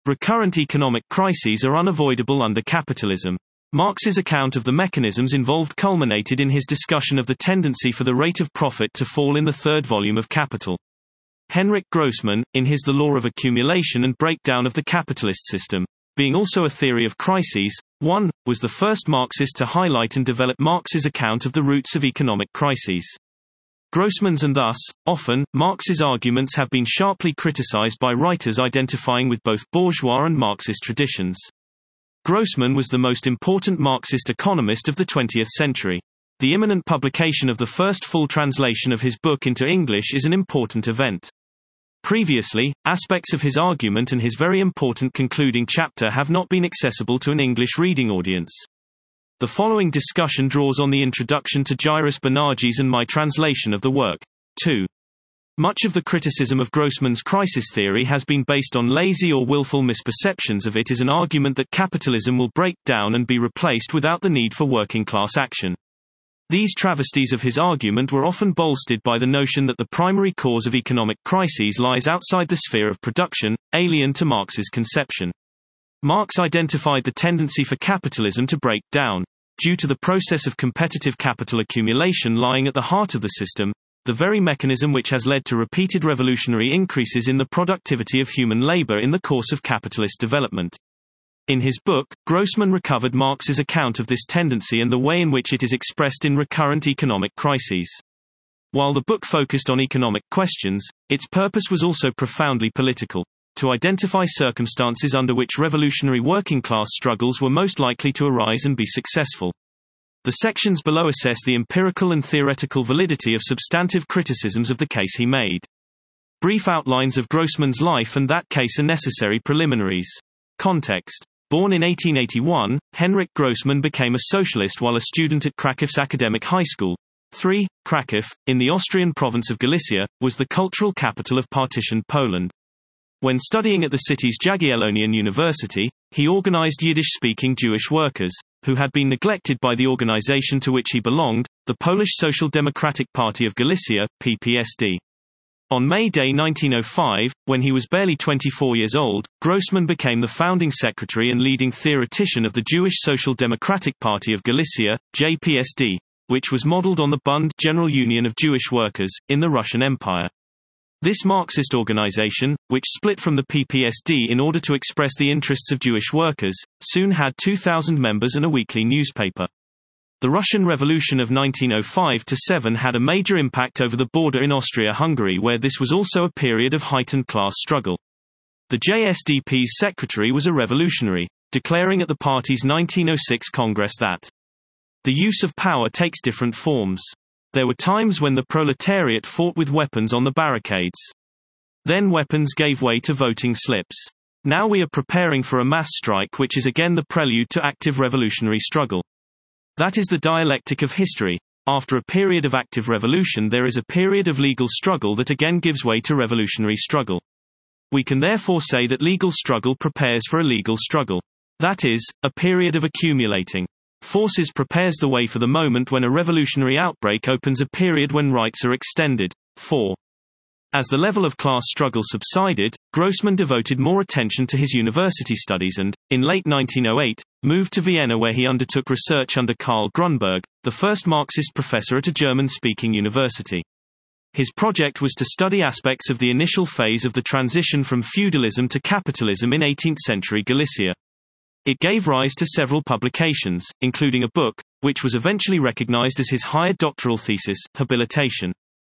Recurrent economic crises are unavoidable under capitalism. Marx's account of the mechanisms involved culminated in his discussion of the tendency for the rate of profit to fall in the third volume of Capital. Henrik Grossman, in his The Law of Accumulation and Breakdown of the Capitalist System, being also a theory of crises, 1, was the first Marxist to highlight and develop Marx's account of the roots of economic crises. Grossman's and thus, often, Marx's arguments have been sharply criticized by writers identifying with both bourgeois and Marxist traditions. Grossman was the most important Marxist economist of the 20th century. The imminent publication of the first full translation of his book into English is an important event. Previously, aspects of his argument and his very important concluding chapter have not been accessible to an English reading audience. The following discussion draws on the introduction to Jairus Banagi's and my translation of the work. 2. Much of the criticism of Grossman's crisis theory has been based on lazy or willful misperceptions of it as an argument that capitalism will break down and be replaced without the need for working-class action. These travesties of his argument were often bolstered by the notion that the primary cause of economic crises lies outside the sphere of production, alien to Marx's conception. Marx identified the tendency for capitalism to break down, due to the process of competitive capital accumulation lying at the heart of the system, the very mechanism which has led to repeated revolutionary increases in the productivity of human labor in the course of capitalist development. In his book, Grossman recovered Marx's account of this tendency and the way in which it is expressed in recurrent economic crises. While the book focused on economic questions, its purpose was also profoundly political: to identify circumstances under which revolutionary working-class struggles were most likely to arise and be successful. The sections below assess the empirical and theoretical validity of substantive criticisms of the case he made. Brief outlines of Grossman's life and that case are necessary preliminaries. Context. Born in 1881, Henrik Grossman became a socialist while a student at Krakow's academic high school. 3. Kraków, in the Austrian province of Galicia, was the cultural capital of partitioned Poland. When studying at the city's Jagiellonian University, he organized Yiddish-speaking Jewish workers, who had been neglected by the organization to which he belonged, the Polish Social Democratic Party of Galicia, PPSD. On May Day 1905, when he was barely 24 years old, Grossman became the founding secretary and leading theoretician of the Jewish Social Democratic Party of Galicia, JPSD, which was modeled on the Bund, General Union of Jewish Workers, in the Russian Empire. This Marxist organization, which split from the PPSD in order to express the interests of Jewish workers, soon had 2,000 members and a weekly newspaper. The Russian Revolution of 1905–7 had a major impact over the border in Austria-Hungary, where this was also a period of heightened class struggle. The JSDP's secretary was a revolutionary, declaring at the party's 1906 Congress that the use of power takes different forms. There were times when the proletariat fought with weapons on the barricades. Then weapons gave way to voting slips. Now we are preparing for a mass strike, which is again the prelude to active revolutionary struggle. That is the dialectic of history. After a period of active revolution, there is a period of legal struggle that again gives way to revolutionary struggle. We can therefore say that legal struggle prepares for a legal struggle. That is, a period of accumulating forces prepares the way for the moment when a revolutionary outbreak opens a period when rights are extended. 4. As the level of class struggle subsided, Grossman devoted more attention to his university studies and, in late 1908, moved to Vienna, where he undertook research under Karl Grunberg, the first Marxist professor at a German-speaking university. His project was to study aspects of the initial phase of the transition from feudalism to capitalism in 18th-century Galicia. It gave rise to several publications, including a book, which was eventually recognized as his higher doctoral thesis, Habilitation.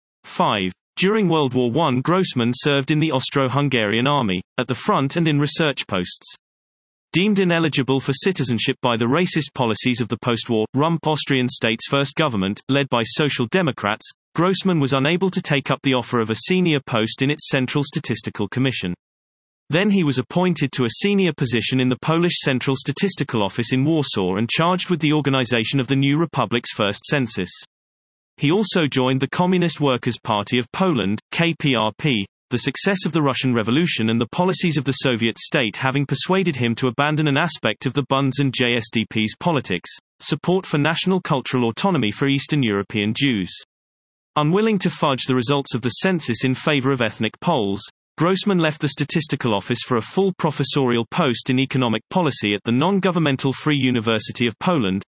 5. During World War I, Grossman served in the Austro-Hungarian army, at the front and in research posts. Deemed ineligible for citizenship by the racist policies of the post-war, rump Austrian state's first government, led by Social Democrats, Grossman was unable to take up the offer of a senior post in its Central Statistical Commission. Then he was appointed to a senior position in the Polish Central Statistical Office in Warsaw and charged with the organization of the new republic's first census. He also joined the Communist Workers' Party of Poland, KPRP, the success of the Russian Revolution and the policies of the Soviet state having persuaded him to abandon an aspect of the Bund's and JSDP's politics, support for national cultural autonomy for Eastern European Jews. Unwilling to fudge the results of the census in favor of ethnic Poles, Grossman left the statistical office for a full professorial post in economic policy at the non-governmental Free University of Poland,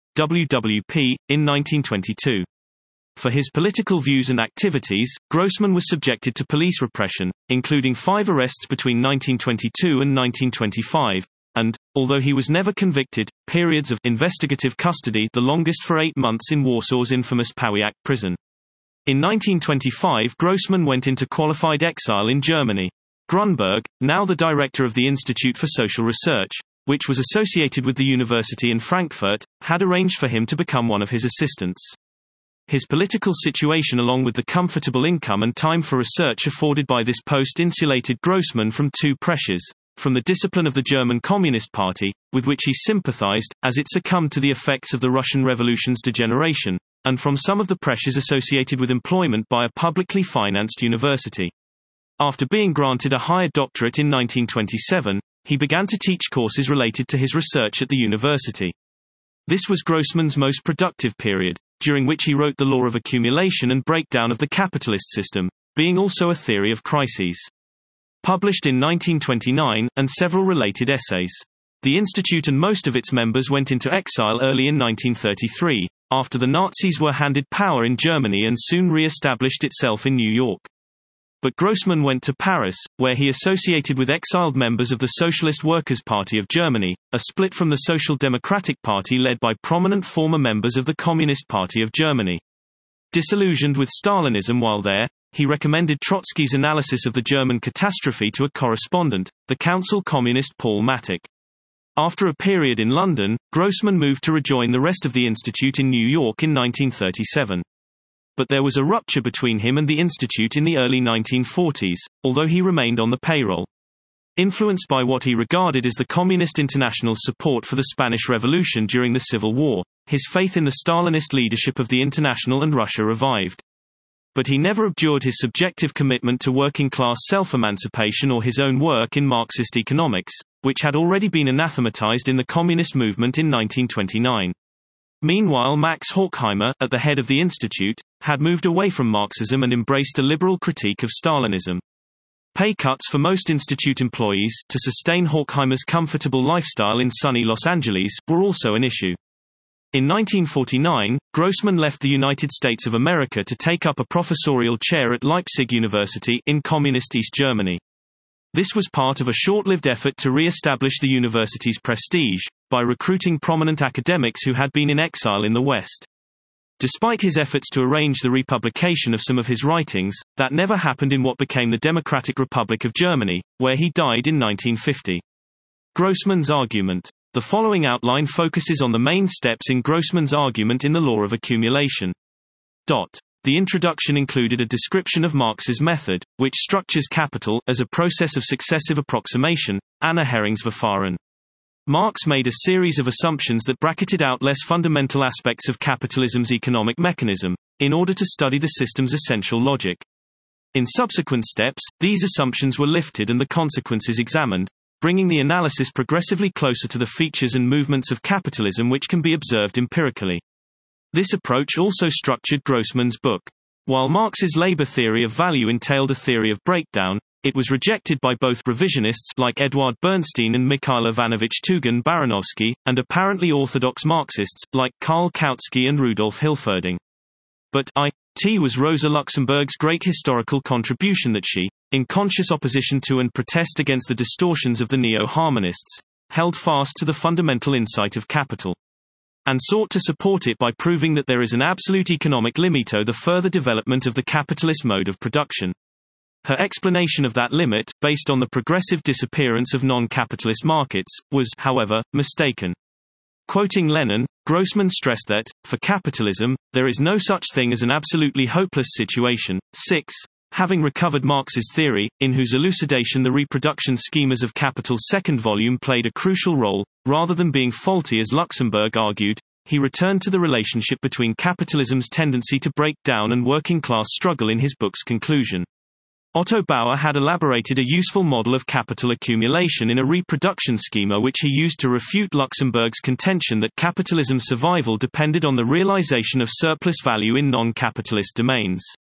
WWP, in 1922. For his political views and activities, Grossman was subjected to police repression, including 5 arrests between 1922 and 1925, and, although he was never convicted, periods of investigative custody, the longest for 8 months in Warsaw's infamous Pawiak prison. In 1925, Grossman went into qualified exile in Germany. Grunberg, now the director of the Institute for Social Research, which was associated with the university in Frankfurt, had arranged for him to become one of his assistants. His political situation along with the comfortable income and time for research afforded by this post insulated Grossman from 2 pressures: from the discipline of the German Communist Party, with which he sympathized, as it succumbed to the effects of the Russian Revolution's degeneration, and from some of the pressures associated with employment by a publicly financed university. After being granted a higher doctorate in 1927, he began to teach courses related to his research at the university. This was Grossman's most productive period, during which he wrote The Law of Accumulation and Breakdown of the Capitalist System, being also a theory of crises, published in 1929, and several related essays. The institute and most of its members went into exile early in 1933, after the Nazis were handed power in Germany and soon re-established itself in New York. But Grossman went to Paris, where he associated with exiled members of the Socialist Workers' Party of Germany, a split from the Social Democratic Party led by prominent former members of the Communist Party of Germany. Disillusioned with Stalinism while there, he recommended Trotsky's analysis of the German catastrophe to a correspondent, the council communist Paul Mattick. After a period in London, Grossman moved to rejoin the rest of the institute in New York in 1937. But there was a rupture between him and the institute in the early 1940s, although he remained on the payroll. Influenced by what he regarded as the Communist International's support for the Spanish Revolution during the Civil War, his faith in the Stalinist leadership of the International and Russia revived. But he never abjured his subjective commitment to working-class self-emancipation or his own work in Marxist economics, which had already been anathematized in the communist movement in 1929. Meanwhile, Max Horkheimer, at the head of the institute, had moved away from Marxism and embraced a liberal critique of Stalinism. Pay cuts for most institute employees, to sustain Horkheimer's comfortable lifestyle in sunny Los Angeles, were also an issue. In 1949, Grossman left the United States of America to take up a professorial chair at Leipzig University in communist East Germany. This was part of a short-lived effort to re-establish the university's prestige, by recruiting prominent academics who had been in exile in the West. Despite his efforts to arrange the republication of some of his writings, that never happened in what became the Democratic Republic of Germany, where he died in 1950. Grossman's argument. The following outline focuses on the main steps in Grossman's argument in The Law of Accumulation. The introduction included a description of Marx's method, which structures capital as a process of successive approximation, Annäherungsverfahren. Marx made a series of assumptions that bracketed out less fundamental aspects of capitalism's economic mechanism, in order to study the system's essential logic. In subsequent steps, these assumptions were lifted and the consequences examined, bringing the analysis progressively closer to the features and movements of capitalism which can be observed empirically. This approach also structured Grossman's book. While Marx's labor theory of value entailed a theory of breakdown, it was rejected by both revisionists like Eduard Bernstein and Mikhail Ivanovich Tugun-Baranovsky, and apparently orthodox Marxists, like Karl Kautsky and Rudolf Hilferding. But it was Rosa Luxemburg's great historical contribution that she, in conscious opposition to and protest against the distortions of the neo-harmonists, held fast to the fundamental insight of capital, and sought to support it by proving that there is an absolute economic limit to the further development of the capitalist mode of production. Her explanation of that limit, based on the progressive disappearance of non-capitalist markets, was, however, mistaken. Quoting Lenin, Grossman stressed that, for capitalism, there is no such thing as an absolutely hopeless situation. 6. Having recovered Marx's theory, in whose elucidation the reproduction schemas of Capital's second volume played a crucial role, rather than being faulty as Luxemburg argued, he returned to the relationship between capitalism's tendency to break down and working-class struggle in his book's conclusion. Otto Bauer had elaborated a useful model of capital accumulation in a reproduction schema which he used to refute Luxemburg's contention that capitalism's survival depended on the realization of surplus value in non-capitalist domains.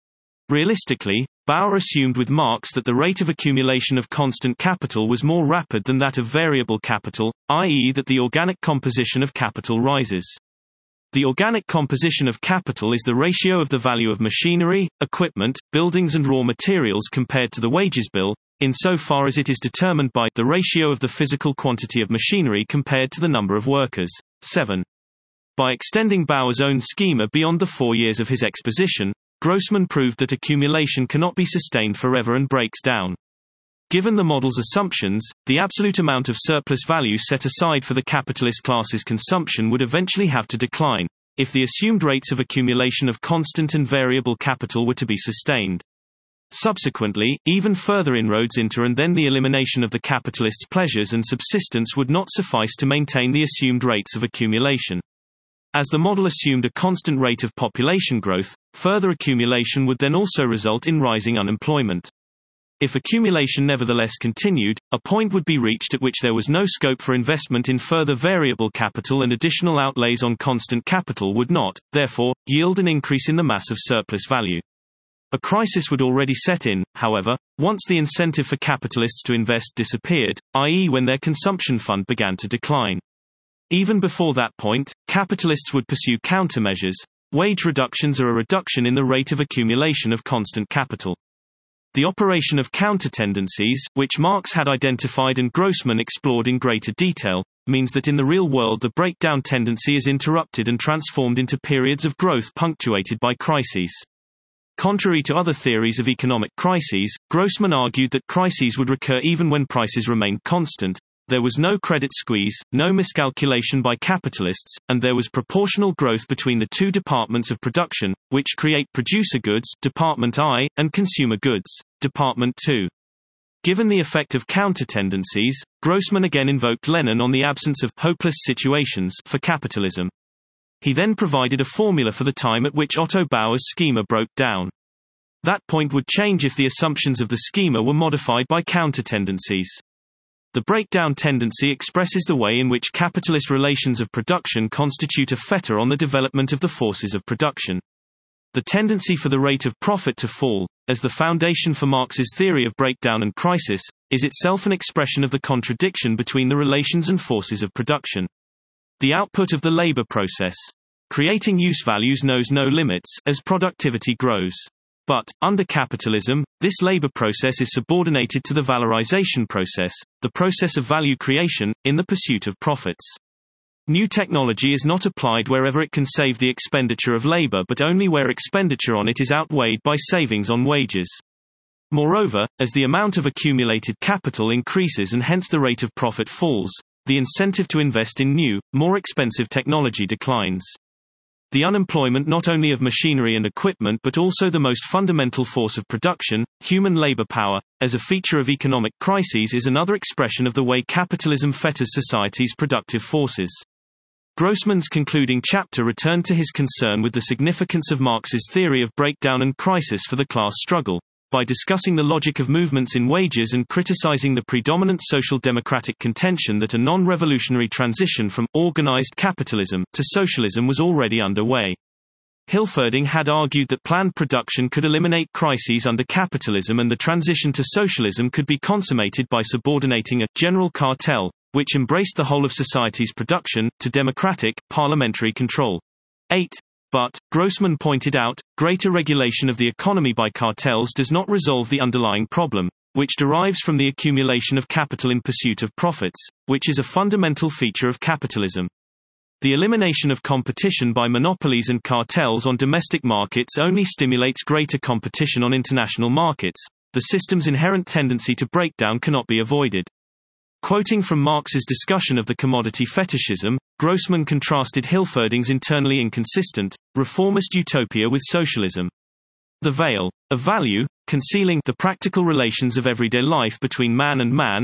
Realistically, Bauer assumed with Marx that the rate of accumulation of constant capital was more rapid than that of variable capital, i.e. that the organic composition of capital rises. The organic composition of capital is the ratio of the value of machinery, equipment, buildings and raw materials compared to the wages bill, insofar as it is determined by the ratio of the physical quantity of machinery compared to the number of workers. 7. By extending Bauer's own schema beyond the 4 years of his exposition, Grossman proved that accumulation cannot be sustained forever and breaks down. Given the model's assumptions, the absolute amount of surplus value set aside for the capitalist class's consumption would eventually have to decline, if the assumed rates of accumulation of constant and variable capital were to be sustained. Subsequently, even further inroads into and then the elimination of the capitalist's pleasures and subsistence would not suffice to maintain the assumed rates of accumulation. As the model assumed a constant rate of population growth, further accumulation would then also result in rising unemployment. If accumulation nevertheless continued, a point would be reached at which there was no scope for investment in further variable capital, and additional outlays on constant capital would not, therefore, yield an increase in the mass of surplus value. A crisis would already set in, however, once the incentive for capitalists to invest disappeared, i.e. when their consumption fund began to decline. Even before that point, capitalists would pursue countermeasures. Wage reductions are a reduction in the rate of accumulation of constant capital. The operation of counter-tendencies, which Marx had identified and Grossman explored in greater detail, means that in the real world the breakdown tendency is interrupted and transformed into periods of growth punctuated by crises. Contrary to other theories of economic crises, Grossman argued that crises would recur even when prices remained constant. There was no credit squeeze, no miscalculation by capitalists, and there was proportional growth between the two departments of production, which create producer goods, Department I, and consumer goods, Department II. Given the effect of counter-tendencies, Grossman again invoked Lenin on the absence of hopeless situations for capitalism. He then provided a formula for the time at which Otto Bauer's schema broke down. That point would change if the assumptions of the schema were modified by counter-tendencies. The breakdown tendency expresses the way in which capitalist relations of production constitute a fetter on the development of the forces of production. The tendency for the rate of profit to fall, as the foundation for Marx's theory of breakdown and crisis, is itself an expression of the contradiction between the relations and forces of production. The output of the labor process, creating use values, knows no limits as productivity grows. But, under capitalism, this labor process is subordinated to the valorization process, the process of value creation, in the pursuit of profits. New technology is not applied wherever it can save the expenditure of labor, but only where expenditure on it is outweighed by savings on wages. Moreover, as the amount of accumulated capital increases and hence the rate of profit falls, the incentive to invest in new, more expensive technology declines. The unemployment not only of machinery and equipment but also the most fundamental force of production, human labor power, as a feature of economic crises is another expression of the way capitalism fetters society's productive forces. Grossman's concluding chapter returned to his concern with the significance of Marx's theory of breakdown and crisis for the class struggle, by discussing the logic of movements in wages and criticizing the predominant social democratic contention that a non-revolutionary transition from organized capitalism to socialism was already underway. Hilferding had argued that planned production could eliminate crises under capitalism and the transition to socialism could be consummated by subordinating a general cartel, which embraced the whole of society's production, to democratic, parliamentary control. 8. But, Grossman pointed out, greater regulation of the economy by cartels does not resolve the underlying problem, which derives from the accumulation of capital in pursuit of profits, which is a fundamental feature of capitalism. The elimination of competition by monopolies and cartels on domestic markets only stimulates greater competition on international markets. The system's inherent tendency to breakdown cannot be avoided. Quoting from Marx's discussion of the commodity fetishism, Grossman contrasted Hilferding's internally inconsistent, reformist utopia with socialism. The veil of value, concealing the practical relations of everyday life between man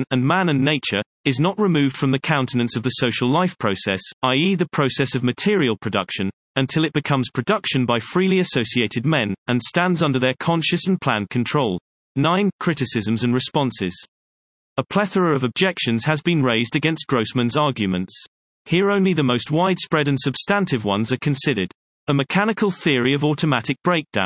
and nature, is not removed from the countenance of the social life process, i.e. the process of material production, until it becomes production by freely associated men, and stands under their conscious and planned control. 9. Criticisms and responses. A plethora of objections has been raised against Grossman's arguments. Here only the most widespread and substantive ones are considered. A mechanical theory of automatic breakdown.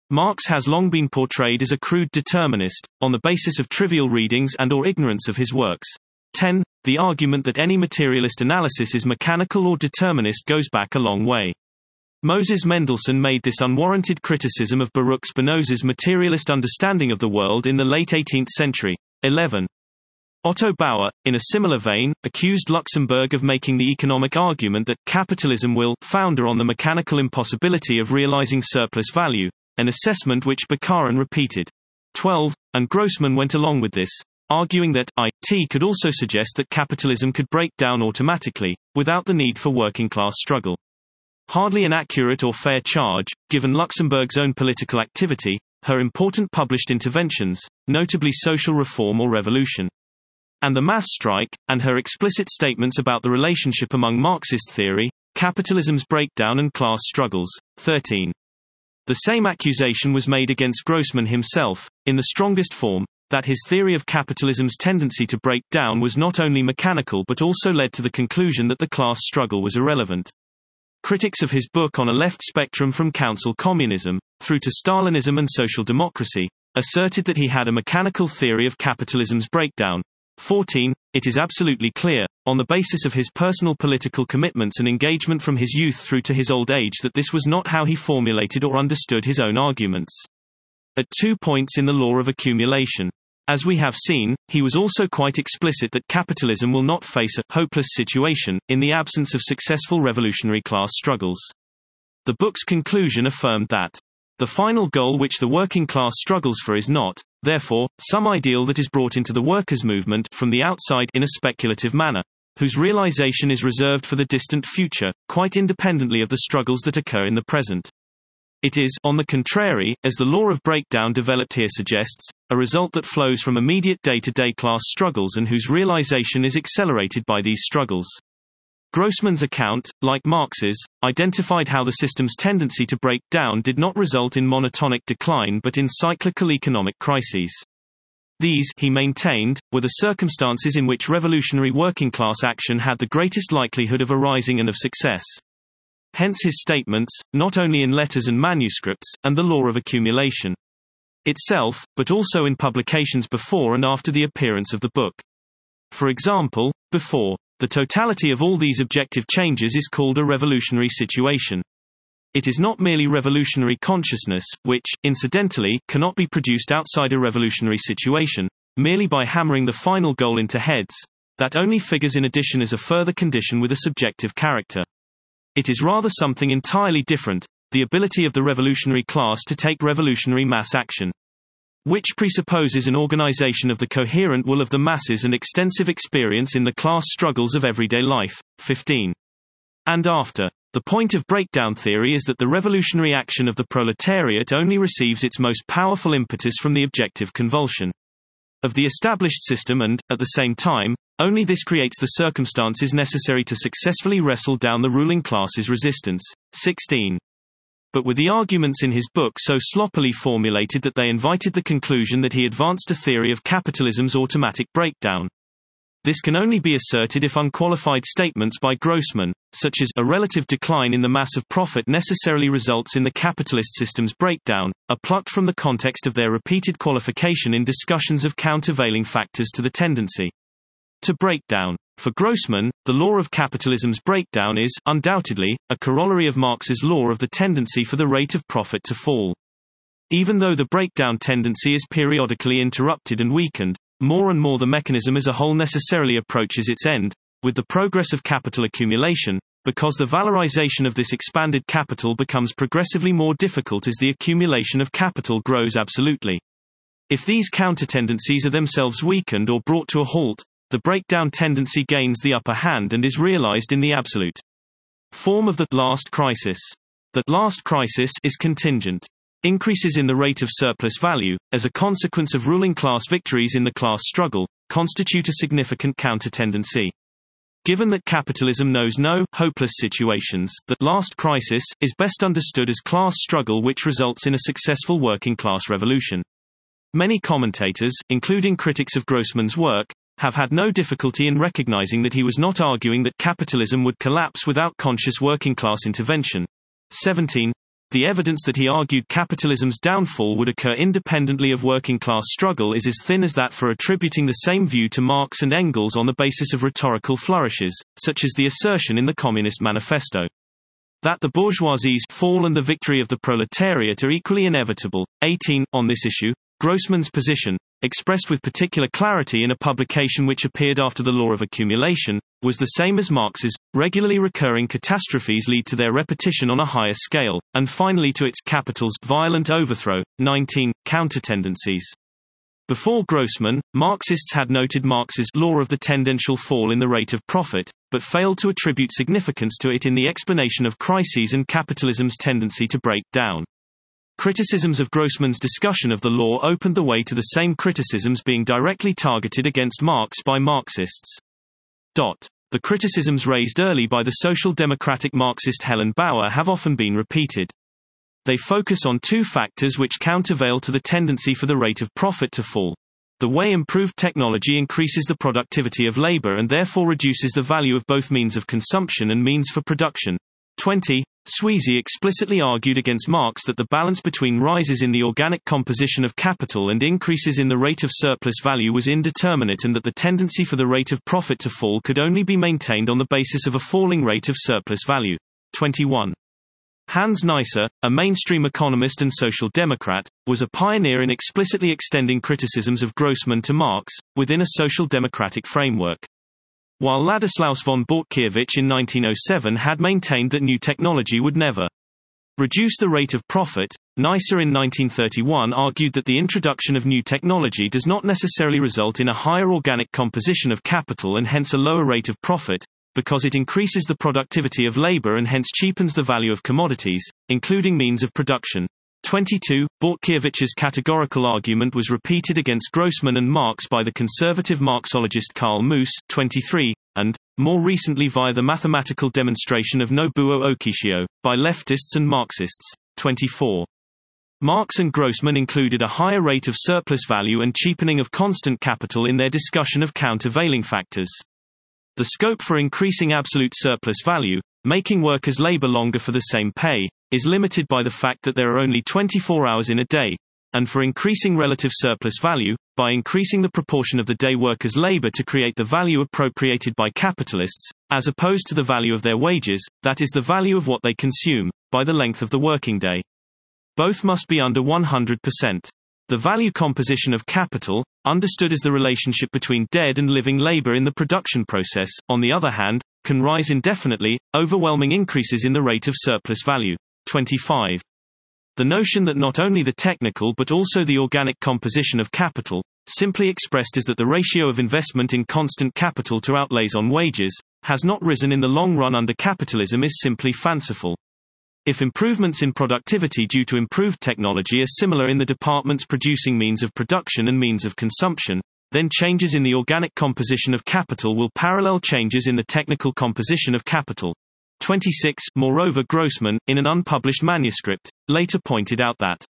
Marx has long been portrayed as a crude determinist, on the basis of trivial readings and/or ignorance of his works. 10. The argument that any materialist analysis is mechanical or determinist goes back a long way. Moses Mendelssohn made this unwarranted criticism of Baruch Spinoza's materialist understanding of the world in the late 18th century. 11. Otto Bauer, in a similar vein, accused Luxemburg of making the economic argument that capitalism will founder on the mechanical impossibility of realizing surplus value, an assessment which Bukharin repeated. 12. And Grossman went along with this, arguing that it could also suggest that capitalism could break down automatically, without the need for working-class struggle. Hardly an accurate or fair charge, given Luxemburg's own political activity, her important published interventions, notably social reform or revolution, and the mass strike, and her explicit statements about the relationship among Marxist theory, capitalism's breakdown and class struggles. 13. The same accusation was made against Grossman himself, in the strongest form, that his theory of capitalism's tendency to break down was not only mechanical but also led to the conclusion that the class struggle was irrelevant. Critics of his book on a left spectrum from council communism, through to Stalinism and social democracy, asserted that he had a mechanical theory of capitalism's breakdown. 14. It is absolutely clear, on the basis of his personal political commitments and engagement from his youth through to his old age, that this was not how he formulated or understood his own arguments. At 2 points in the law of accumulation, as we have seen, he was also quite explicit that capitalism will not face a hopeless situation in the absence of successful revolutionary class struggles. The book's conclusion affirmed that the final goal which the working class struggles for is not, therefore, some ideal that is brought into the workers' movement from the outside in a speculative manner, whose realization is reserved for the distant future, quite independently of the struggles that occur in the present. It is, on the contrary, as the law of breakdown developed here suggests, a result that flows from immediate day-to-day class struggles and whose realization is accelerated by these struggles. Grossman's account, like Marx's, identified how the system's tendency to break down did not result in monotonic decline but in cyclical economic crises. These, he maintained, were the circumstances in which revolutionary working-class action had the greatest likelihood of arising and of success. Hence his statements, not only in letters and manuscripts, and the law of accumulation itself, but also in publications before and after the appearance of the book. For example, before, the totality of all these objective changes is called a revolutionary situation. It is not merely revolutionary consciousness, which, incidentally, cannot be produced outside a revolutionary situation, merely by hammering the final goal into heads, that only figures in addition as a further condition with a subjective character. It is rather something entirely different, the ability of the revolutionary class to take revolutionary mass action, which presupposes an organization of the coherent will of the masses and extensive experience in the class struggles of everyday life. 15. And after. The point of breakdown theory is that the revolutionary action of the proletariat only receives its most powerful impetus from the objective convulsion of the established system and, at the same time, only this creates the circumstances necessary to successfully wrestle down the ruling class's resistance. 16. But with the arguments in his book so sloppily formulated that they invited the conclusion that he advanced a theory of capitalism's automatic breakdown. This can only be asserted if unqualified statements by Grossman, such as a relative decline in the mass of profit necessarily results in the capitalist system's breakdown, are plucked from the context of their repeated qualification in discussions of countervailing factors to the tendency to break down. For Grossman, the law of capitalism's breakdown is, undoubtedly, a corollary of Marx's law of the tendency for the rate of profit to fall. Even though the breakdown tendency is periodically interrupted and weakened, more and more the mechanism as a whole necessarily approaches its end, with the progress of capital accumulation, because the valorization of this expanded capital becomes progressively more difficult as the accumulation of capital grows absolutely. If these counter-tendencies are themselves weakened or brought to a halt, the breakdown tendency gains the upper hand and is realized in the absolute form of the last crisis. That last crisis is contingent. Increases in the rate of surplus value, as a consequence of ruling class victories in the class struggle, constitute a significant counter-tendency. Given that capitalism knows no hopeless situations, that last crisis is best understood as class struggle which results in a successful working class revolution. Many commentators, including critics of Grossman's work, have had no difficulty in recognizing that he was not arguing that capitalism would collapse without conscious working class intervention. 17. The evidence that he argued capitalism's downfall would occur independently of working-class struggle is as thin as that for attributing the same view to Marx and Engels on the basis of rhetorical flourishes, such as the assertion in the Communist Manifesto that the bourgeoisie's fall and the victory of the proletariat are equally inevitable. 18. On this issue, Grossman's position, expressed with particular clarity in a publication which appeared after the law of accumulation, was the same as Marx's. Regularly recurring catastrophes lead to their repetition on a higher scale, and finally to its capital's violent overthrow. 19. Countertendencies. Before Grossman, Marxists had noted Marx's law of the tendential fall in the rate of profit, but failed to attribute significance to it in the explanation of crises and capitalism's tendency to break down. Criticisms of Grossman's discussion of the law opened the way to the same criticisms being directly targeted against Marx by Marxists. The criticisms raised early by the social democratic Marxist Helen Bauer have often been repeated. They focus on two factors which countervail to the tendency for the rate of profit to fall: the way improved technology increases the productivity of labor and therefore reduces the value of both means of consumption and means for production. 20. Sweezy explicitly argued against Marx that the balance between rises in the organic composition of capital and increases in the rate of surplus value was indeterminate and that the tendency for the rate of profit to fall could only be maintained on the basis of a falling rate of surplus value. 21. Hans Neisser, a mainstream economist and social democrat, was a pioneer in explicitly extending criticisms of Grossman to Marx, within a social democratic framework. While Ladislaus von Bortkiewicz in 1907 had maintained that new technology would never reduce the rate of profit, Neisser in 1931 argued that the introduction of new technology does not necessarily result in a higher organic composition of capital and hence a lower rate of profit, because it increases the productivity of labor and hence cheapens the value of commodities, including means of production. 22. Bortkiewicz's categorical argument was repeated against Grossman and Marx by the conservative Marxologist Karl Moos, 23, and, more recently via the mathematical demonstration of Nobuo Okishio, by leftists and Marxists. 24. Marx and Grossman included a higher rate of surplus value and cheapening of constant capital in their discussion of countervailing factors. The scope for increasing absolute surplus value, making workers labor longer for the same pay, is limited by the fact that there are only 24 hours in a day, and for increasing relative surplus value, by increasing the proportion of the day workers labor to create the value appropriated by capitalists, as opposed to the value of their wages, that is the value of what they consume, by the length of the working day. Both must be under 100%. The value composition of capital, understood as the relationship between dead and living labor in the production process, on the other hand, can rise indefinitely, overwhelming increases in the rate of surplus value. 25. The notion that not only the technical but also the organic composition of capital, simply expressed as that the ratio of investment in constant capital to outlays on wages, has not risen in the long run under capitalism is simply fanciful. If improvements in productivity due to improved technology are similar in the departments producing means of production and means of consumption, then changes in the organic composition of capital will parallel changes in the technical composition of capital. 26. Moreover, Grossman, in an unpublished manuscript, later pointed out that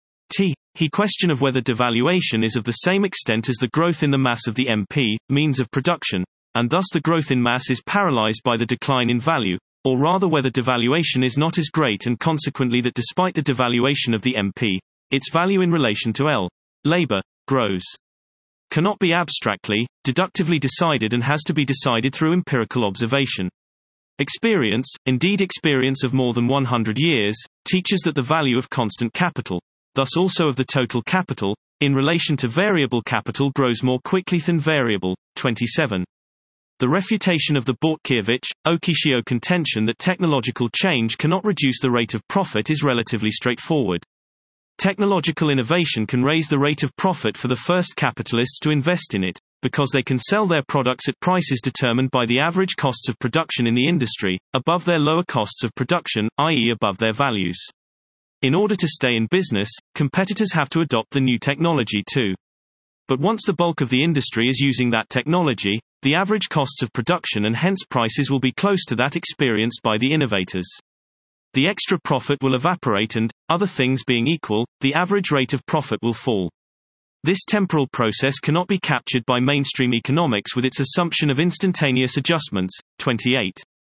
he question of whether devaluation is of the same extent as the growth in the mass of the MP, means of production, and thus the growth in mass is paralyzed by the decline in value, or rather whether devaluation is not as great and consequently that despite the devaluation of the MP, its value in relation to labor, grows. Cannot be abstractly, deductively decided and has to be decided through empirical observation. Experience, indeed experience of more than 100 years, teaches that the value of constant capital, thus also of the total capital, in relation to variable capital grows more quickly than variable. 27. The refutation of the Bortkiewicz-Okishio contention that technological change cannot reduce the rate of profit is relatively straightforward. Technological innovation can raise the rate of profit for the first capitalists to invest in it, because they can sell their products at prices determined by the average costs of production in the industry, above their lower costs of production, i.e. above their values. In order to stay in business, competitors have to adopt the new technology too. But once the bulk of the industry is using that technology, the average costs of production and hence prices will be close to that experienced by the innovators. The extra profit will evaporate and, other things being equal, the average rate of profit will fall. This temporal process cannot be captured by mainstream economics with its assumption of instantaneous adjustments. 28.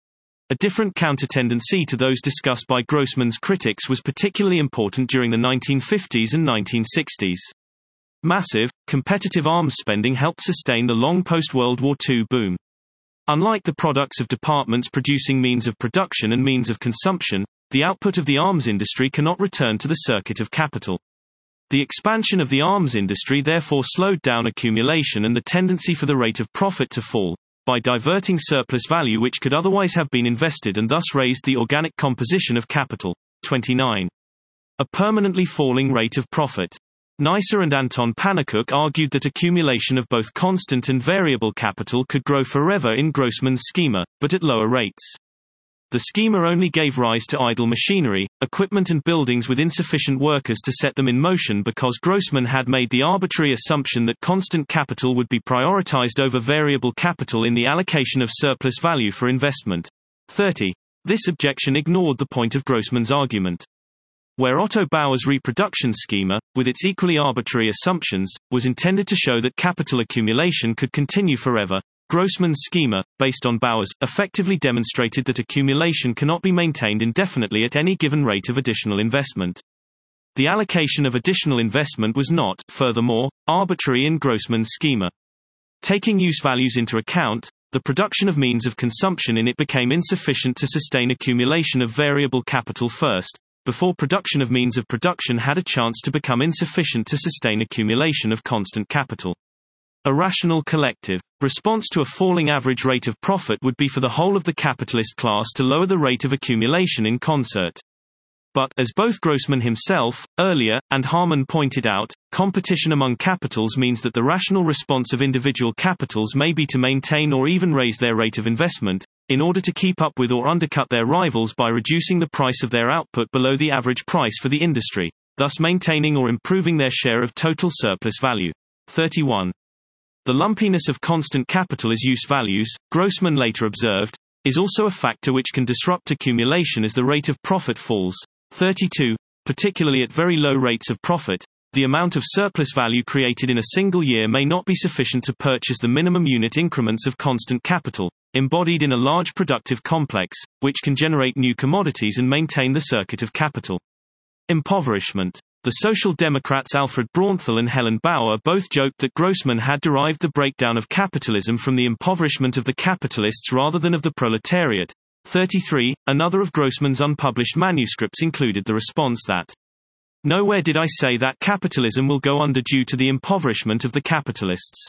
A different counter-tendency to those discussed by Grossman's critics was particularly important during the 1950s and 1960s. Massive, competitive arms spending helped sustain the long post-World War II boom. Unlike the products of departments producing means of production and means of consumption, the output of the arms industry cannot return to the circuit of capital. The expansion of the arms industry therefore slowed down accumulation and the tendency for the rate of profit to fall, by diverting surplus value which could otherwise have been invested and thus raised the organic composition of capital. 29. A permanently falling rate of profit. Neisser and Anton Pannekoek argued that accumulation of both constant and variable capital could grow forever in Grossman's schema, but at lower rates. The schema only gave rise to idle machinery, equipment and buildings with insufficient workers to set them in motion because Grossman had made the arbitrary assumption that constant capital would be prioritized over variable capital in the allocation of surplus value for investment. 30. This objection ignored the point of Grossman's argument. Where Otto Bauer's reproduction schema, with its equally arbitrary assumptions, was intended to show that capital accumulation could continue forever, Grossman's schema, based on Bauer's, effectively demonstrated that accumulation cannot be maintained indefinitely at any given rate of additional investment. The allocation of additional investment was not, furthermore, arbitrary in Grossman's schema. Taking use values into account, the production of means of consumption in it became insufficient to sustain accumulation of variable capital first, before production of means of production had a chance to become insufficient to sustain accumulation of constant capital. A rational collective response to a falling average rate of profit would be for the whole of the capitalist class to lower the rate of accumulation in concert. But, as both Grossman himself, earlier, and Harman pointed out, competition among capitals means that the rational response of individual capitals may be to maintain or even raise their rate of investment, in order to keep up with or undercut their rivals by reducing the price of their output below the average price for the industry, thus maintaining or improving their share of total surplus value. 31. The lumpiness of constant capital as use values, Grossman later observed, is also a factor which can disrupt accumulation as the rate of profit falls. 32. Particularly at very low rates of profit, the amount of surplus value created in a single year may not be sufficient to purchase the minimum unit increments of constant capital, embodied in a large productive complex, which can generate new commodities and maintain the circuit of capital. Impoverishment. The Social Democrats Alfred Braunthal and Helen Bauer both joked that Grossman had derived the breakdown of capitalism from the impoverishment of the capitalists rather than of the proletariat. 33. Another of Grossman's unpublished manuscripts included the response that, "Nowhere did I say that capitalism will go under due to the impoverishment of the capitalists.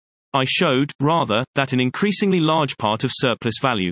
I showed, rather, that an increasingly large part of surplus value,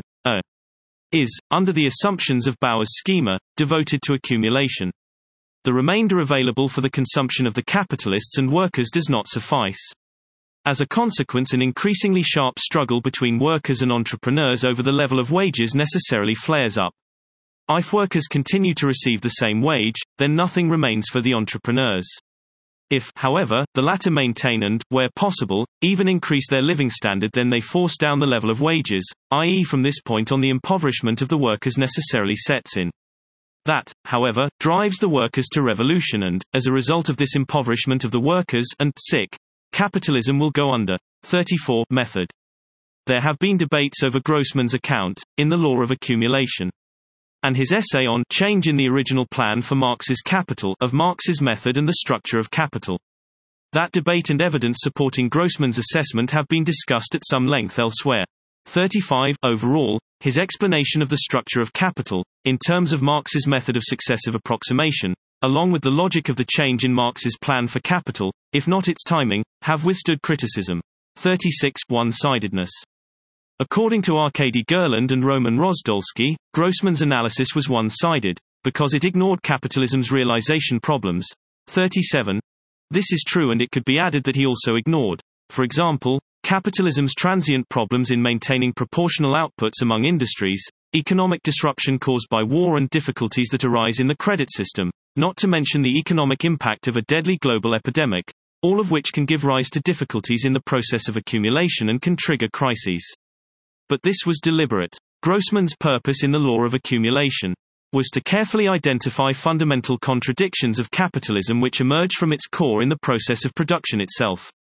is, under the assumptions of Bauer's schema, devoted to accumulation. The remainder available for the consumption of the capitalists and workers does not suffice. As a consequence, an increasingly sharp struggle between workers and entrepreneurs over the level of wages necessarily flares up. If workers continue to receive the same wage, then nothing remains for the entrepreneurs. If, however, the latter maintain and, where possible, even increase their living standard, then they force down the level of wages, i.e. from this point on the impoverishment of the workers necessarily sets in. That, however, drives the workers to revolution and, as a result of this impoverishment of the workers and capitalism will go under. 34. Method. There have been debates over Grossman's account, in The Law of Accumulation, and his essay on Change in the Original Plan for Marx's Capital of Marx's Method and the Structure of Capital. That debate and evidence supporting Grossman's assessment have been discussed at some length elsewhere. 35. Overall, his explanation of the structure of capital, in terms of Marx's method of successive approximation, along with the logic of the change in Marx's plan for capital, if not its timing, have withstood criticism. 36. One-sidedness. According to Arkady Gerland and Roman Rozdolsky, Grossman's analysis was one-sided, because it ignored capitalism's realization problems. 37. This is true, and it could be added that he also ignored, for example, capitalism's transient problems in maintaining proportional outputs among industries, economic disruption caused by war and difficulties that arise in the credit system, not to mention the economic impact of a deadly global epidemic, all of which can give rise to difficulties in the process of accumulation and can trigger crises. But this was deliberate. Grossman's purpose in The Law of Accumulation was to carefully identify fundamental contradictions of capitalism which emerge from its core in the process of production itself.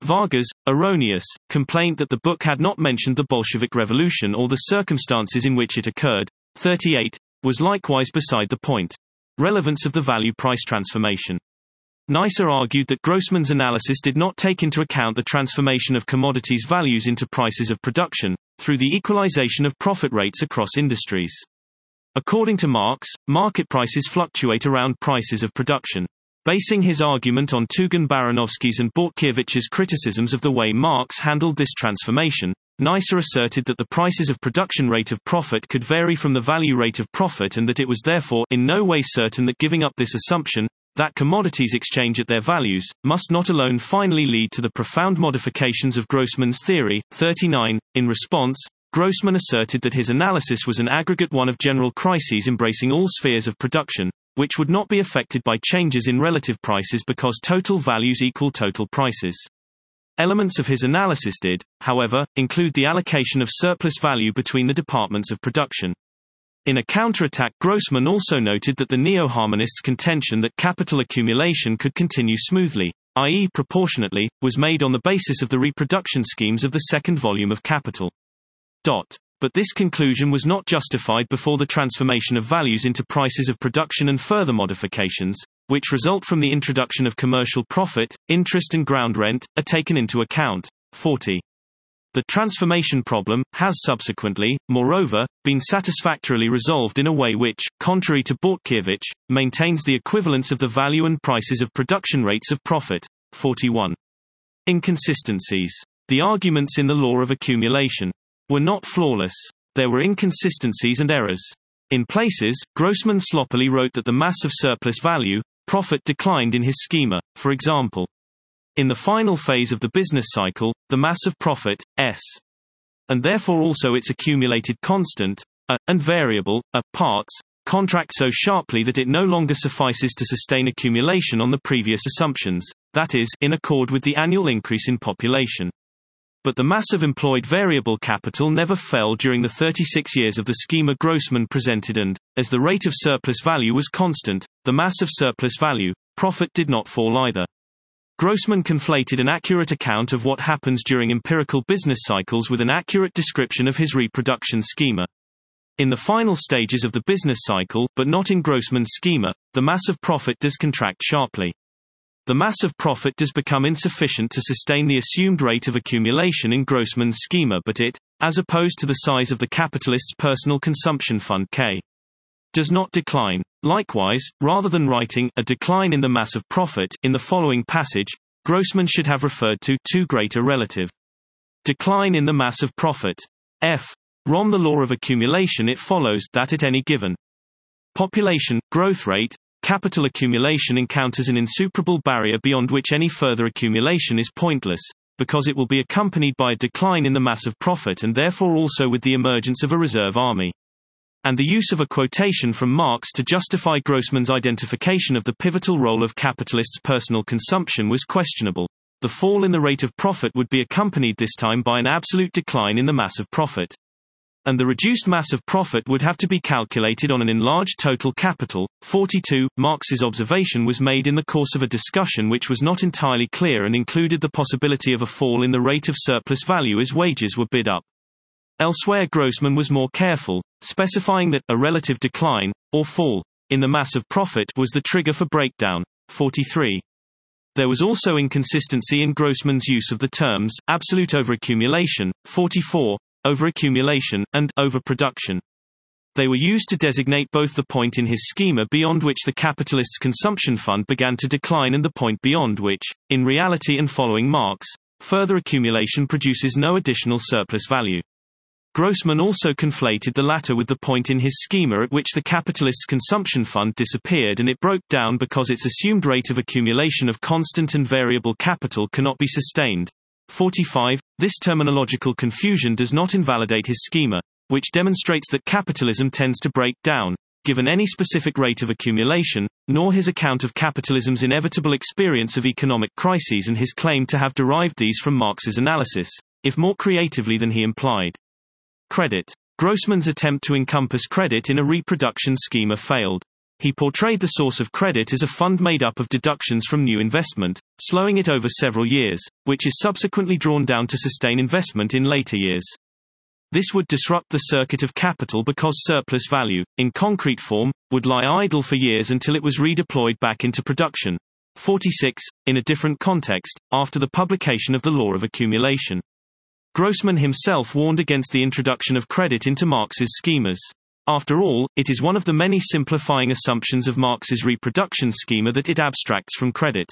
Vargas, erroneous, complained that the book had not mentioned the Bolshevik Revolution or the circumstances in which it occurred. 38. Was likewise beside the point. Relevance of the value-price transformation. Neisser argued that Grossman's analysis did not take into account the transformation of commodities' values into prices of production, through the equalization of profit rates across industries. According to Marx, market prices fluctuate around prices of production. Basing his argument on Tugan-Baranovsky's and Bortkiewicz's criticisms of the way Marx handled this transformation, Neisser asserted that the prices of production rate of profit could vary from the value rate of profit and that it was therefore in no way certain that giving up this assumption, that commodities exchange at their values, must not alone finally lead to the profound modifications of Grossman's theory. 39. In response, Grossman asserted that his analysis was an aggregate one of general crises embracing all spheres of production, which would not be affected by changes in relative prices because total values equal total prices. Elements of his analysis did, however, include the allocation of surplus value between the departments of production. In a counterattack, Grossman also noted that the neo-harmonists' contention that capital accumulation could continue smoothly, i.e. proportionately, was made on the basis of the reproduction schemes of the second volume of Capital. But this conclusion was not justified before the transformation of values into prices of production and further modifications, which result from the introduction of commercial profit, interest and ground rent, are taken into account. 40. The transformation problem has subsequently, moreover, been satisfactorily resolved in a way which, contrary to Bortkiewicz, maintains the equivalence of the value and prices of production rates of profit. 41. Inconsistencies. The arguments in the law of accumulation were not flawless. There were inconsistencies and errors. In places, Grossman sloppily wrote that the mass of surplus value, profit declined in his schema, for example. In the final phase of the business cycle, the mass of profit, S, and therefore also its accumulated constant, A, and variable, A, parts, contract so sharply that it no longer suffices to sustain accumulation on the previous assumptions, that is, in accord with the annual increase in population. But the mass of employed variable capital never fell during the 36 years of the schema Grossman presented and, as the rate of surplus value was constant, the mass of surplus value, profit did not fall either. Grossman conflated an accurate account of what happens during empirical business cycles with an accurate description of his reproduction schema. In the final stages of the business cycle, but not in Grossman's schema, the mass of profit does contract sharply. The mass of profit does become insufficient to sustain the assumed rate of accumulation in Grossman's schema, but it, as opposed to the size of the capitalist's personal consumption fund K, does not decline. Likewise, rather than writing a decline in the mass of profit in the following passage, Grossman should have referred to too great a relative decline in the mass of profit. From the law of accumulation it follows that at any given population growth rate, capital accumulation encounters an insuperable barrier beyond which any further accumulation is pointless, because it will be accompanied by a decline in the mass of profit and therefore also with the emergence of a reserve army. And the use of a quotation from Marx to justify Grossman's identification of the pivotal role of capitalists' personal consumption was questionable. The fall in the rate of profit would be accompanied this time by an absolute decline in the mass of profit. And the reduced mass of profit would have to be calculated on an enlarged total capital. 42. Marx's observation was made in the course of a discussion which was not entirely clear and included the possibility of a fall in the rate of surplus value as wages were bid up. Elsewhere Grossman was more careful, specifying that a relative decline, or fall, in the mass of profit was the trigger for breakdown. 43. There was also inconsistency in Grossman's use of the terms absolute overaccumulation, 44, overaccumulation, and overproduction. They were used to designate both the point in his schema beyond which the capitalist's consumption fund began to decline and the point beyond which, in reality and following Marx, further accumulation produces no additional surplus value. Grossman also conflated the latter with the point in his schema at which the capitalist's consumption fund disappeared and it broke down because its assumed rate of accumulation of constant and variable capital cannot be sustained. 45. This terminological confusion does not invalidate his schema, which demonstrates that capitalism tends to break down, given any specific rate of accumulation, nor his account of capitalism's inevitable experience of economic crises and his claim to have derived these from Marx's analysis, if more creatively than he implied. Credit. Grossman's attempt to encompass credit in a reproduction schema failed. He portrayed the source of credit as a fund made up of deductions from new investment, slowing it over several years, which is subsequently drawn down to sustain investment in later years. This would disrupt the circuit of capital because surplus value, in concrete form, would lie idle for years until it was redeployed back into production. 46. In a different context, after the publication of the Law of Accumulation, Grossman himself warned against the introduction of credit into Marx's schemas. After all, it is one of the many simplifying assumptions of Marx's reproduction schema that it abstracts from credit.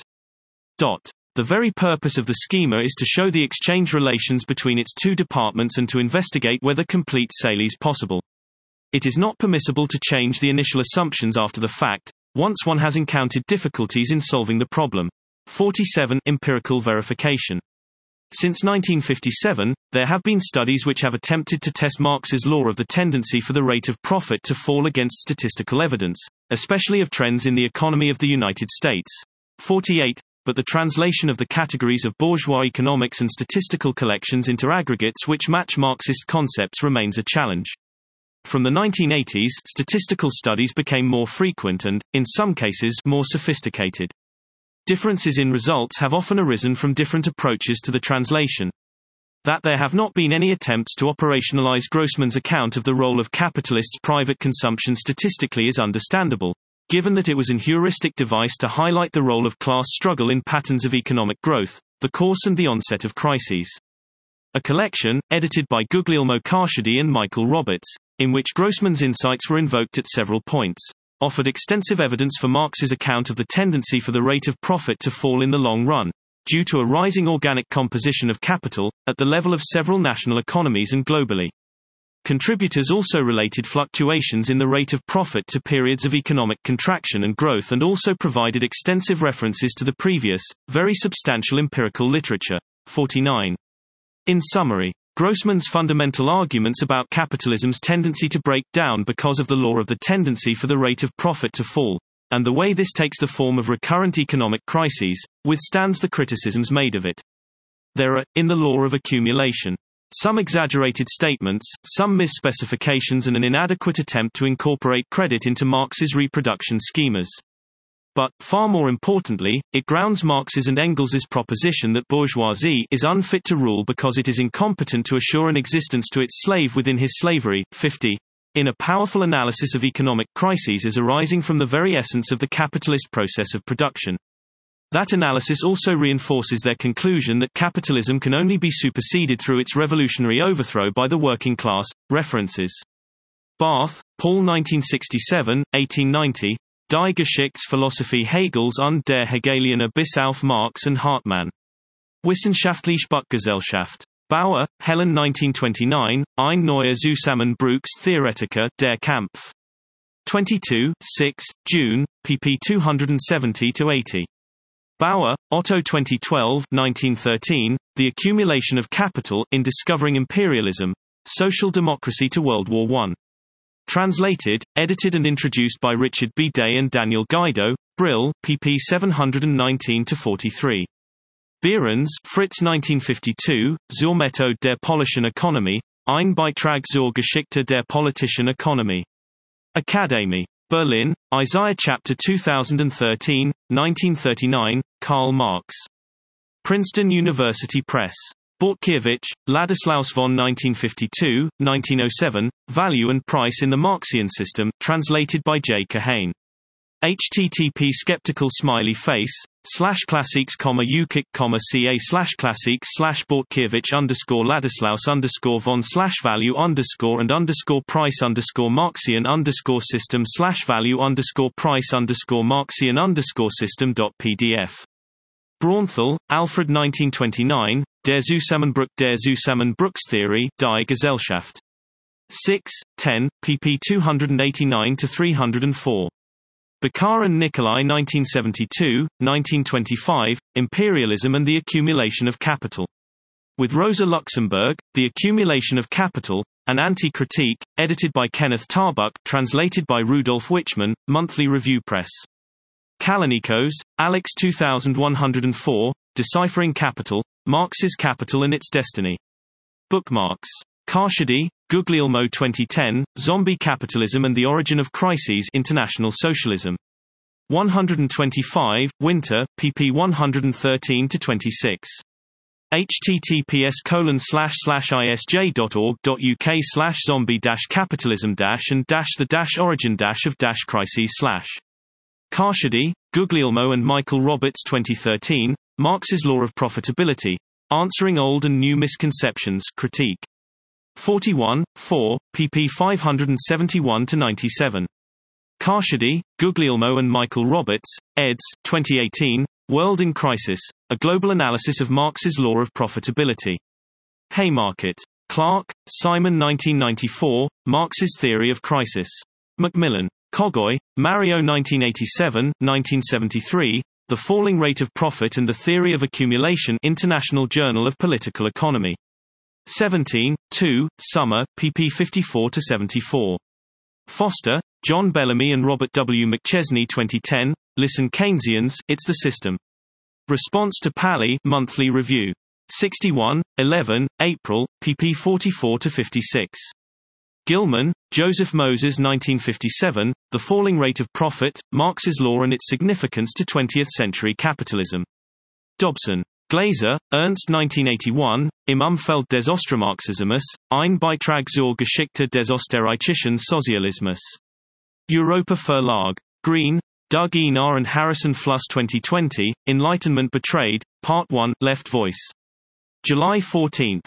The very purpose of the schema is to show the exchange relations between its two departments and to investigate whether complete sale is possible. It is not permissible to change the initial assumptions after the fact, once one has encountered difficulties in solving the problem. 47. Empirical verification. Since 1957, there have been studies which have attempted to test Marx's law of the tendency for the rate of profit to fall against statistical evidence, especially of trends in the economy of the United States. 48. But the translation of the categories of bourgeois economics and statistical collections into aggregates which match Marxist concepts remains a challenge. From the 1980s, statistical studies became more frequent and, in some cases, more sophisticated. Differences in results have often arisen from different approaches to the translation. That there have not been any attempts to operationalize Grossman's account of the role of capitalists' private consumption statistically is understandable, given that it was an heuristic device to highlight the role of class struggle in patterns of economic growth, the course and the onset of crises. A collection, edited by Guglielmo Carchedi and Michael Roberts, in which Grossman's insights were invoked at several points, offered extensive evidence for Marx's account of the tendency for the rate of profit to fall in the long run, due to a rising organic composition of capital, at the level of several national economies and globally. Contributors also related fluctuations in the rate of profit to periods of economic contraction and growth and also provided extensive references to the previous, very substantial empirical literature. 49. In summary, Grossman's fundamental arguments about capitalism's tendency to break down because of the law of the tendency for the rate of profit to fall, and the way this takes the form of recurrent economic crises, withstands the criticisms made of it. There are, in the law of accumulation, some exaggerated statements, some misspecifications and an inadequate attempt to incorporate credit into Marx's reproduction schemas. But, far more importantly, it grounds Marx's and Engels's proposition that bourgeoisie is unfit to rule because it is incompetent to assure an existence to its slave within his slavery. 50. In a powerful analysis of economic crises as arising from the very essence of the capitalist process of production. That analysis also reinforces their conclusion that capitalism can only be superseded through its revolutionary overthrow by the working class. References. Barth, Paul 1967, 1890, Die Geschichtsphilosophie Hegels und der Hegelianer bis auf Marx und Hartmann. Wissenschaftliche Buchgesellschaft. Bauer, Helen 1929, Ein neuer Zusammenbruchstheoretiker, der Kampf. 22, 6, June, pp 270-80. Bauer, Otto 2012, 1913, The Accumulation of Capital, in Discovering Imperialism, Social Democracy to World War I. Translated, edited and introduced by Richard B. Day and Daniel Guido, Brill, pp 719-43. Behrens, Fritz 1952, Zur Methode der politischen Ökonomie, ein Beitrag zur Geschichte der politischen Ökonomie. Akademie. Berlin, Isaiah Chapter 2013, 1939, Karl Marx. Princeton University Press. Bortkiewicz, Ladislaus von 1952, 1907, Value and Price in the Marxian System, translated by J. Kahane. http skeptical smiley face /classiques ukik ca /classiques /Bortkiewicz _Ladislaus _von /value _ price _Marxian _system /value _price _Marxian _system.pdf. Braunthal, Alfred 1929, Der Zusammenbruchstheorie, Die Gesellschaft. 6, 10, pp 289-304. Bakar and Nicolai 1972, 1925, Imperialism and the Accumulation of Capital. With Rosa Luxemburg, The Accumulation of Capital, an Anti-Critique, edited by Kenneth Tarbuck, translated by Rudolf Wichmann, Monthly Review Press. Kalanikos, Alex 2104, Deciphering Capital, Marx's Capital and Its Destiny. Bookmarks. Khashoggi, Guglielmo 2010, Zombie Capitalism and the Origin of Crises International Socialism. 125, Winter, pp 113-26. https://isj.org.uk/zombie-capitalism-and-the-origin-of-crises/. Khashoggi, Guglielmo and Michael Roberts 2013, Marx's Law of Profitability. Answering Old and New Misconceptions, Critique. 41, 4, pp 571-97. Khashoggi, Guglielmo and Michael Roberts, eds. 2018, World in Crisis, A Global Analysis of Marx's Law of Profitability. Haymarket. Clark, Simon 1994, Marx's Theory of Crisis. Macmillan. Kogoy, Mario 1987, 1973, The Falling Rate of Profit and the Theory of Accumulation International Journal of Political Economy. 17, 2, Summer, pp 54-74. Foster, John Bellamy and Robert W. McChesney 2010, Listen Keynesians, It's the System. Response to Pally, Monthly Review. 61, 11, April, pp 44-56. Gilman, Joseph Moses 1957, The Falling Rate of Profit, Marx's Law and Its Significance to 20th-Century Capitalism. Dobson. Glaser, Ernst 1981, Im Umfeld des Austromarxismus, ein Beitrag zur Geschichte des österreichischen Sozialismus. Europa Verlag. Green, Doug Enar and Harrison Fluss 2020, Enlightenment Betrayed, Part 1, Left Voice. July 14.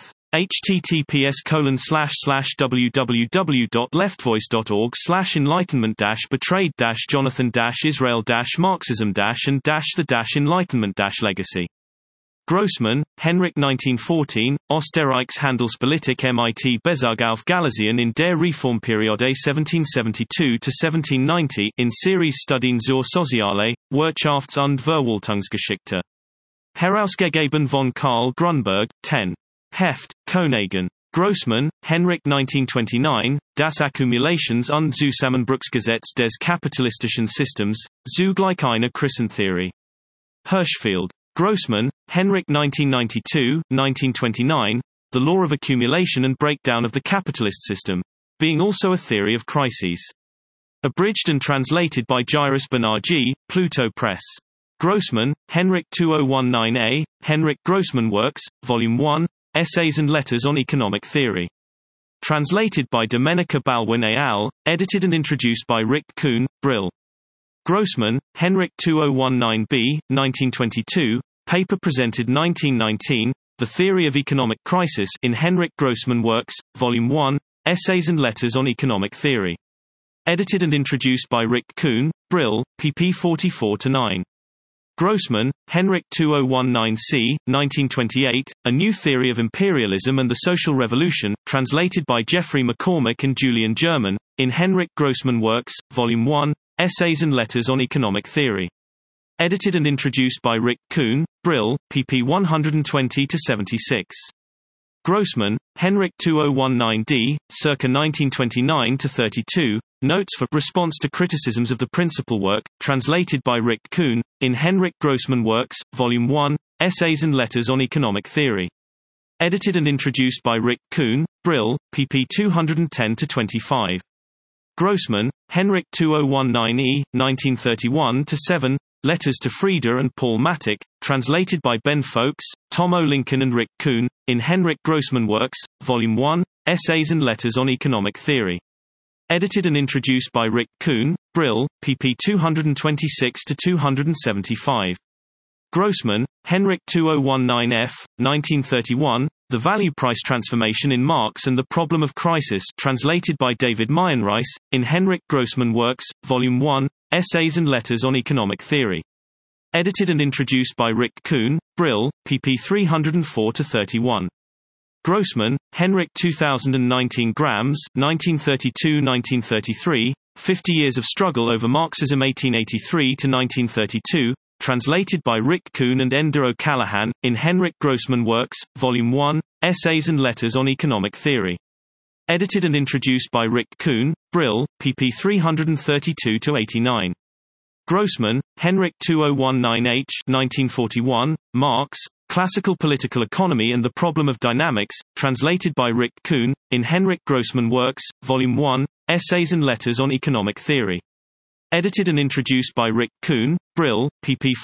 https://www.leftvoice.org/enlightenment-betrayed-jonathan-israel-enlightenment-legacy. Grossman, Henrik 1914, Österreichs Handelspolitik mit Bezug-auf-Galasien in der Reformperiode 1772-1790 in Series Studien zur Soziale, Wirtschafts- und Verwaltungsgeschichte. Herausgegeben von Karl Grunberg, 10. Heft, Conegan. Grossman, Henrik 1929, Das Akkumulations- und Zusammenbruchsgesetz des kapitalistischen Systems, zugleich eine Krisentheorie. Hirschfeld. Grossman, Henrik 1992, 1929, The Law of Accumulation and Breakdown of the Capitalist System, being also a theory of crises. Abridged and translated by Jairus Banerjee, Pluto Press. Grossman, Henrik 2019a, Henrik Grossman Works, Volume 1, Essays and Letters on Economic Theory. Translated by Domenica Baldwin et al., edited and introduced by Rick Kuhn, Brill. Grossman, Henrik 2019b, 1922, paper presented 1919, The Theory of Economic Crisis in Henrik Grossman Works, Volume 1, Essays and Letters on Economic Theory. Edited and introduced by Rick Kuhn, Brill, pp 44-9. Grossman, Henrik 2019c, 1928, A New Theory of Imperialism and the Social Revolution, translated by Jeffrey McCormick and Julian German, in Henrik Grossman Works, Volume 1, Essays and Letters on Economic Theory. Edited and introduced by Rick Kuhn, Brill, pp 120-76. Grossman, Henrik 2019d, circa 1929-32, Notes for Response to Criticisms of the Principal Work, translated by Rick Kuhn, in Henrik Grossman Works, Volume 1, Essays and Letters on Economic Theory. Edited and introduced by Rick Kuhn, Brill, pp 210-25. Grossman, Henrik 2019e, 1931-7, Letters to Frieda and Paul Matic, translated by Ben Fowlkes, Tom O. Lincoln and Rick Kuhn, in Henrik Grossman Works, Volume 1, Essays and Letters on Economic Theory. Edited and introduced by Rick Kuhn, Brill, pp 226-275. Grossman, Henrik 2019f, 1931, The Value-Price Transformation in Marx and the Problem of Crisis, translated by David Meienreis, in Henrik Grossman Works, Volume 1, Essays and Letters on Economic Theory. Edited and introduced by Rick Kuhn, Brill, pp 304-31. Grossman, Henrik 2019 Grams, 1932-1933, 50 Years of Struggle Over Marxism 1883-1932, translated by Rick Kuhn and Enda O'Callaghan, in Henrik Grossman Works, Volume 1, Essays and Letters on Economic Theory. Edited and introduced by Rick Kuhn, Brill, pp 332-89. Grossman, Henrik 2019h, 1941, Marx, Classical Political Economy and the Problem of Dynamics, translated by Rick Kuhn, in Henrik Grossman Works, Volume 1, Essays and Letters on Economic Theory. Edited and introduced by Rick Kuhn, Brill, pp.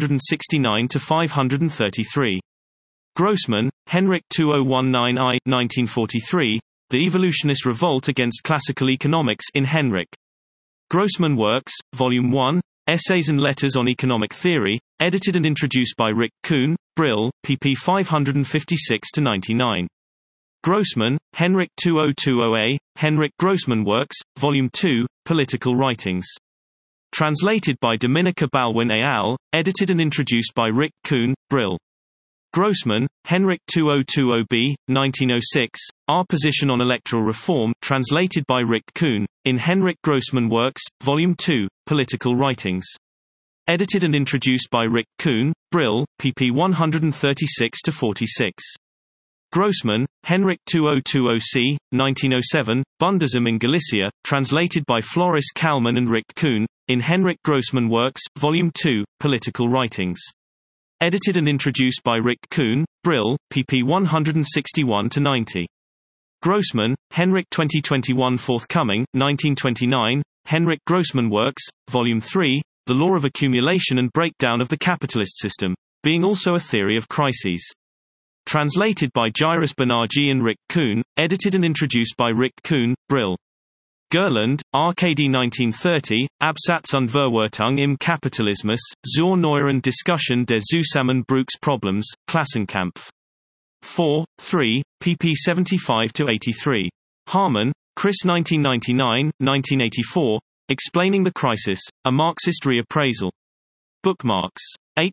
469–533. Grossman, Henrik 2019I, 1943, The Evolutionist Revolt Against Classical Economics in Henrik Grossman Works, Volume 1, Essays and Letters on Economic Theory, edited and introduced by Rick Kuhn, Brill, pp. 556–99. Grossman, Henrik 2020A, Henrik Grossman Works, Volume 2, Political Writings. Translated by Dominika Baldwin et al., edited and introduced by Rick Kuhn, Brill. Grossman, Henrik 2020b, 1906, Our Position on Electoral Reform, translated by Rick Kuhn, in Henrik Grossman Works, Volume 2, Political Writings. Edited and introduced by Rick Kuhn, Brill, pp. 136–46. Grossman, Henrik 2020c, 1907, Bundism in Galicia, translated by Floris Kalman and Rick Kuhn, in Henrik Grossman Works, Volume 2, Political Writings. Edited and introduced by Rick Kuhn, Brill, pp. 161–90. Grossman, Henrik 2021 forthcoming, 1929, Henrik Grossman Works, Volume 3, The Law of Accumulation and Breakdown of the Capitalist System, being also a theory of crises. Translated by Jairus Banerjee and Rick Kuhn, edited and introduced by Rick Kuhn, Brill. Gerland, RKD 1930, Absatz und Verwertung im Kapitalismus, zur neueren Diskussion des Zusammenbruchsproblems, Klassenkampf. 4, 3, pp. 75–83. Harman, Chris 1999, 1984, Explaining the Crisis, A Marxist Reappraisal. Bookmarks.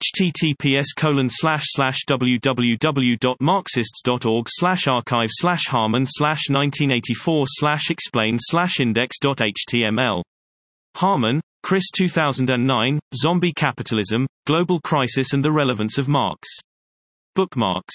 https://www.marxist.org/archive/harman/1984/explain/index.html. Harman, Chris 2009, Zombie Capitalism, Global Crisis and the Relevance of Marx. Bookmarks.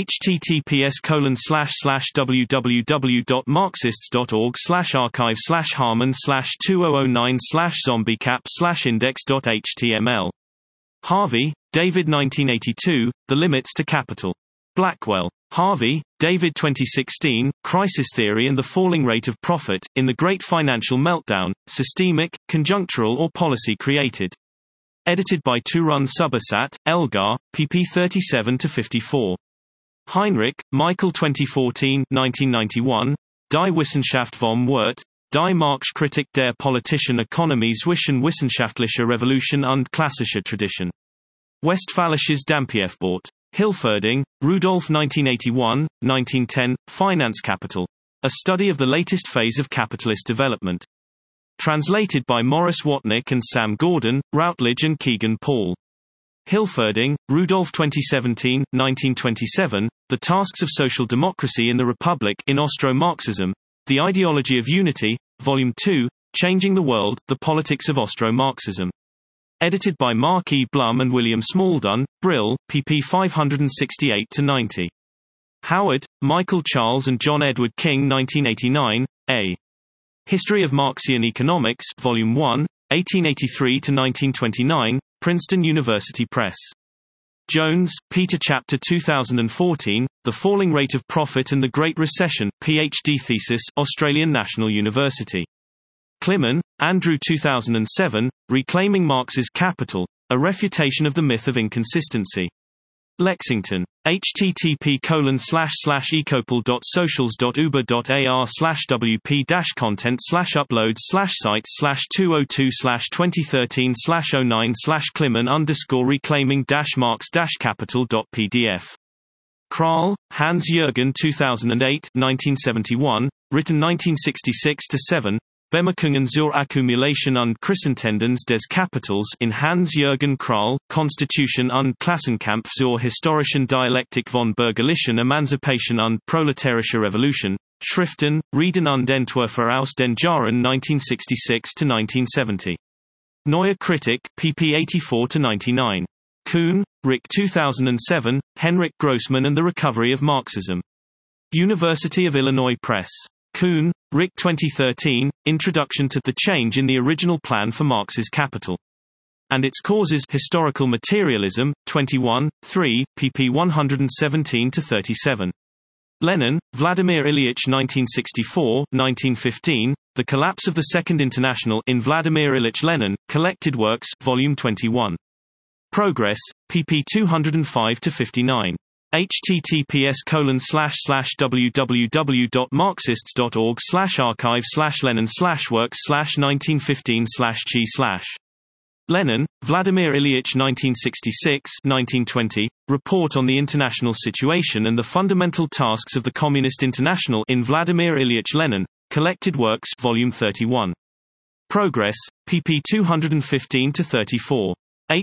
https://www.marxist.org/archive/harman/2009/zombiecap/index.html. Harvey, David 1982, The Limits to Capital. Blackwell. Harvey, David 2016, Crisis Theory and the Falling Rate of Profit, in the Great Financial Meltdown, Systemic, Conjunctural or Policy Created. Edited by Turun Subasat, Elgar, pp. 37–54. Heinrich, Michael 2014, 1991, Die Wissenschaft vom Wert, Die Marxkritik der politischen Ökonomie zwischen wissenschaftlicher Revolution und klassischer Tradition. Westfälisches Dampierverbot. Hilferding, Rudolf 1981, 1910, Finance Capital. A Study of the Latest Phase of Capitalist Development. Translated by Morris Watnick and Sam Gordon, Routledge and Keegan Paul. Hilferding, Rudolf 2017, 1927, The Tasks of Social Democracy in the Republic in Austro-Marxism, The Ideology of Unity, Volume 2, Changing the World, The Politics of Austro-Marxism. Edited by Mark E. Blum and William Smaldun, Brill, pp. 568–90. Howard, Michael Charles and John Edward King 1989, A. History of Marxian Economics, Volume 1, 1883–1929, Princeton University Press. Jones, Peter Chapter 2014, The Falling Rate of Profit and the Great Recession, Ph.D. thesis, Australian National University. Kliman, Andrew 2007, Reclaiming Marx's Capital, A Refutation of the Myth of Inconsistency. Lexington. http://ecopl.socials.uber.ar/wp-content/upload/site/2002/2013/09/kliman_reclaiming-marx-capital.pdf. Kral, Hans-Jürgen 2008, 1971, written 1966–7, Bemerkungen zur Akkumulation und Krisentendenz des Kapitals in Hans-Jürgen Kral, Konstitution und Klassenkampf zur historischen Dialektik von bürgerlichen Emanzipation und proletarischer Revolution, Schriften, Reden und Entwürfe aus den Jahren 1966–1970. Neue Kritik, pp. 84–99. Kuhn, Rick 2007, Henrik Grossman and the Recovery of Marxism. University of Illinois Press. Kuhn, Rick 2013, Introduction to The Change in the Original Plan for Marx's Capital. and its causes Historical Materialism, 21, 3, pp 117-37. Lenin, Vladimir Ilyich 1964-1915, The Collapse of the Second International in Vladimir Ilyich Lenin, Collected Works, Volume 21. Progress, pp 205-59. https://www.marxist.org/archive/lenin/works/1915/chi/. Lenin, Vladimir Ilyich 1966-1920, Report on the International Situation and the Fundamental Tasks of the Communist International in Vladimir Ilyich Lenin, Collected Works, Volume 31. Progress, pp 215-34.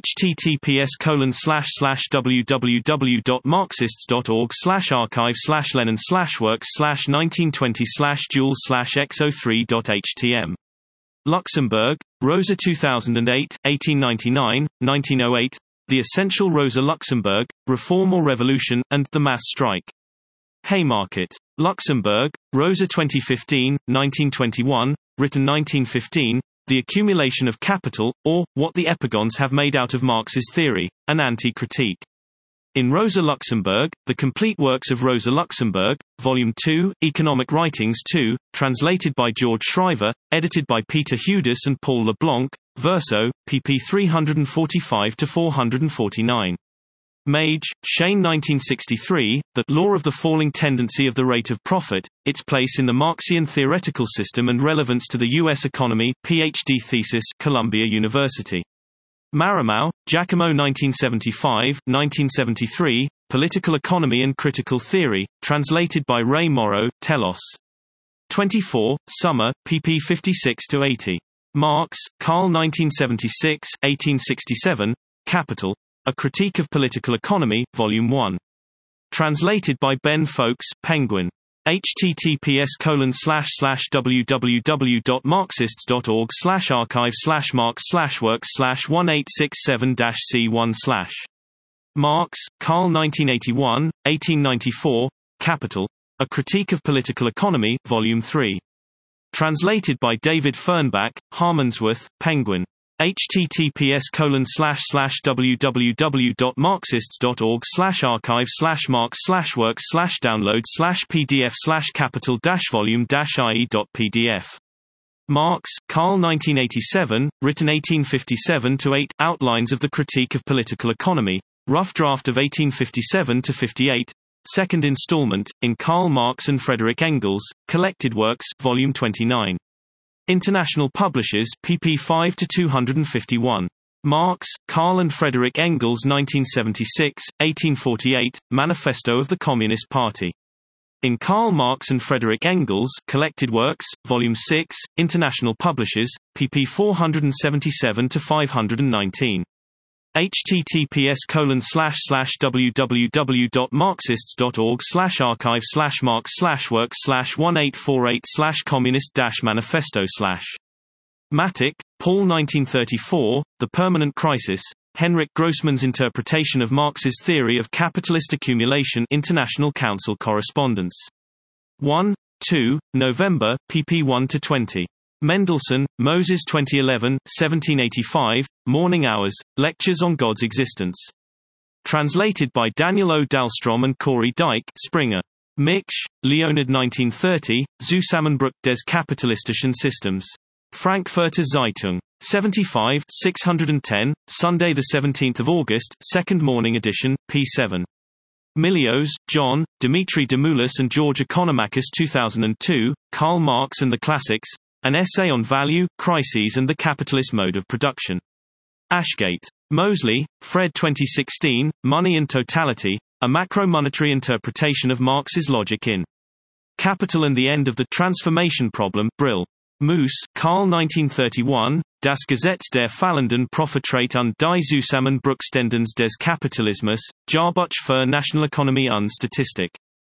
https://www.marxist.org/archive/lenin/works/1920/joules/x03.htm. Luxemburg, Rosa 2008, 1899, 1908, The Essential Rosa Luxemburg, Reform or Revolution, and The Mass Strike. Haymarket. Luxemburg, Rosa 2015, 1921, written 1915, The Accumulation of Capital, or, What the Epigons Have Made Out of Marx's Theory, an Anti-Critique. In Rosa Luxemburg, The Complete Works of Rosa Luxemburg, Volume 2, Economic Writings 2, translated by George Shriver, edited by Peter Hudis and Paul LeBlanc, Verso, pp 345-449. Mage, Shane 1963, The Law of the Falling Tendency of the Rate of Profit, Its Place in the Marxian Theoretical System and Relevance to the U.S. Economy, Ph.D. thesis, Columbia University. Marimow, Giacomo 1975-1973, Political Economy and Critical Theory, translated by Ray Morrow, Telos. 24, Summer, pp 56-80. Marx, Karl 1976-1867, Capital, A Critique of Political Economy, Volume 1. Translated by Ben Fowkes, Penguin. https://www.marxist.org/archive/marx/works/1867-C1/. Marx, Karl 1981, 1894, Capital, A Critique of Political Economy, Volume 3. Translated by David Fernbach, Harmondsworth, Penguin. https://www.marxist.org/archive/marx/works/download/pdf/capital-volume-ie.pdf. Marx, Karl 1987, written 1857-8, Outlines of the Critique of Political Economy, rough draft of 1857-58, second installment, in Karl Marx and Frederick Engels, Collected Works, Volume 29. International Publishers, pp 5-251. Marx, Karl and Frederick Engels 1976, 1848, Manifesto of the Communist Party. In Karl Marx and Frederick Engels, Collected Works, Volume 6, International Publishers, pp 477-519. https://www.marxist.org/archive/marx/works/1848/communist-manifesto/. Matic, Paul 1934, The Permanent Crisis, Henrik Grossman's Interpretation of Marx's Theory of Capitalist Accumulation, International Council Correspondence. 1, 2, November, pp 1-20. Mendelssohn, Moses 2011, 1785, Morning Hours, Lectures on God's Existence. Translated by Daniel O. Dahlstrom and Corey Dyke, Springer. Miksch, Leonid 1930, Zusammenbruch des kapitalistischen Systems. Frankfurter Zeitung. 75, 610, Sunday 17 August, Second Morning Edition, p7. Milios, John, Dimitri Demoulas and George Economachus 2002, Karl Marx and the Classics, An Essay on Value, Crises and the Capitalist Mode of Production. Ashgate. Mosley, Fred 2016, Money and Totality, A Macro-Monetary Interpretation of Marx's Logic in Capital and the End of the Transformation Problem, Brill. Moose, Karl 1931, Das Gesetz der Fallenden Profitrait und die Zusammenbruchstendenz des Kapitalismus, Jahrbuch für Nationalökonomie und Statistik.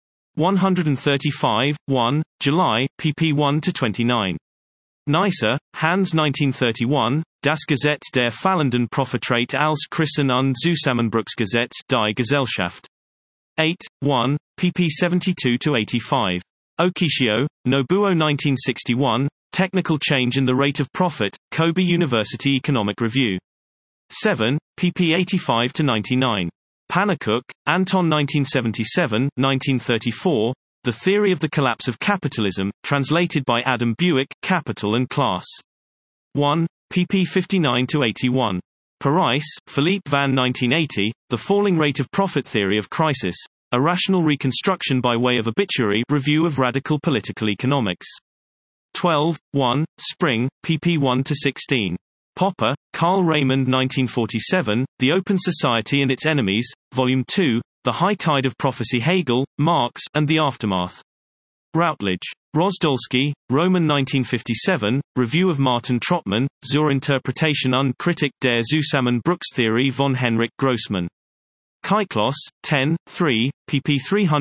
135, 1, July, pp 1-29. Neisser, Hans 1931, Das Gesetz der Fallenden Profitrait als Krisen und Zusammenbruchsgesetz die Gesellschaft. 8, 1, pp 72-85. Okishio, Nobuo 1961, Technical Change in the Rate of Profit, Kobe University Economic Review. 7, pp. 85–99. Pannekoek, Anton 1977, 1934, The Theory of the Collapse of Capitalism, translated by Adam Buick, Capital and Class. 1, pp. 59–81. Parijs, Philippe van 1980, The Falling Rate of Profit Theory of Crisis, A Rational Reconstruction by Way of Obituary Review of Radical Political Economics. 12, 1, Spring, pp. 1–16. Popper, Karl Raymond 1947, The Open Society and Its Enemies, Volume 2, The High Tide of Prophecy Hegel, Marx, and the Aftermath. Routledge. Rozdolsky, Roman 1957, Review of Martin Trotman, Zur Interpretation und Kritik der Zusammenbruchstheorie von Henrik Grossmann. Kyklos, 10, 3, pp.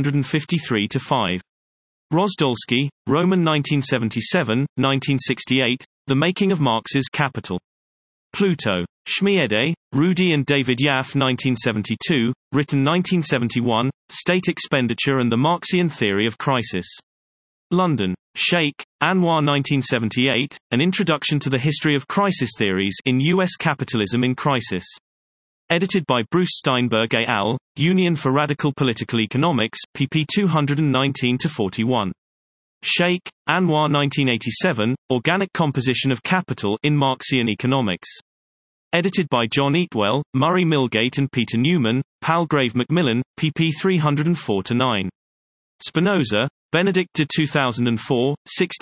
353–5. Rozdolsky, Roman 1977, 1968, The Making of Marx's Capital. Pluto. Schmiede, Rudy and David Yaffe 1972, written 1971, State Expenditure and the Marxian Theory of Crisis. London. Sheikh, Anwar 1978, An Introduction to the History of Crisis Theories in U.S. Capitalism in Crisis. Edited by Bruce Steinberg et al., Union for Radical Political Economics, pp. 219–41. Sheikh, Anwar 1987, Organic Composition of Capital in Marxian Economics. Edited by John Eatwell, Murray Milgate and Peter Newman, Palgrave Macmillan, pp. 304–9. Spinoza, Benedict de 2004,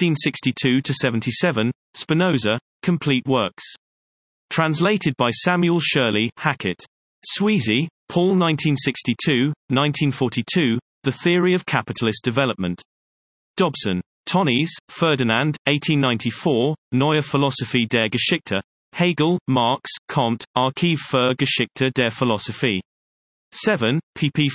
1662–77, Spinoza, Complete Works. Translated by Samuel Shirley, Hackett. Sweezy, Paul 1962, 1942, The Theory of Capitalist Development. Dobson. Tönnies, Ferdinand, 1894, Neue Philosophie der Geschichte. Hegel, Marx, Comte, Archiv für Geschichte der Philosophie. 7, pp.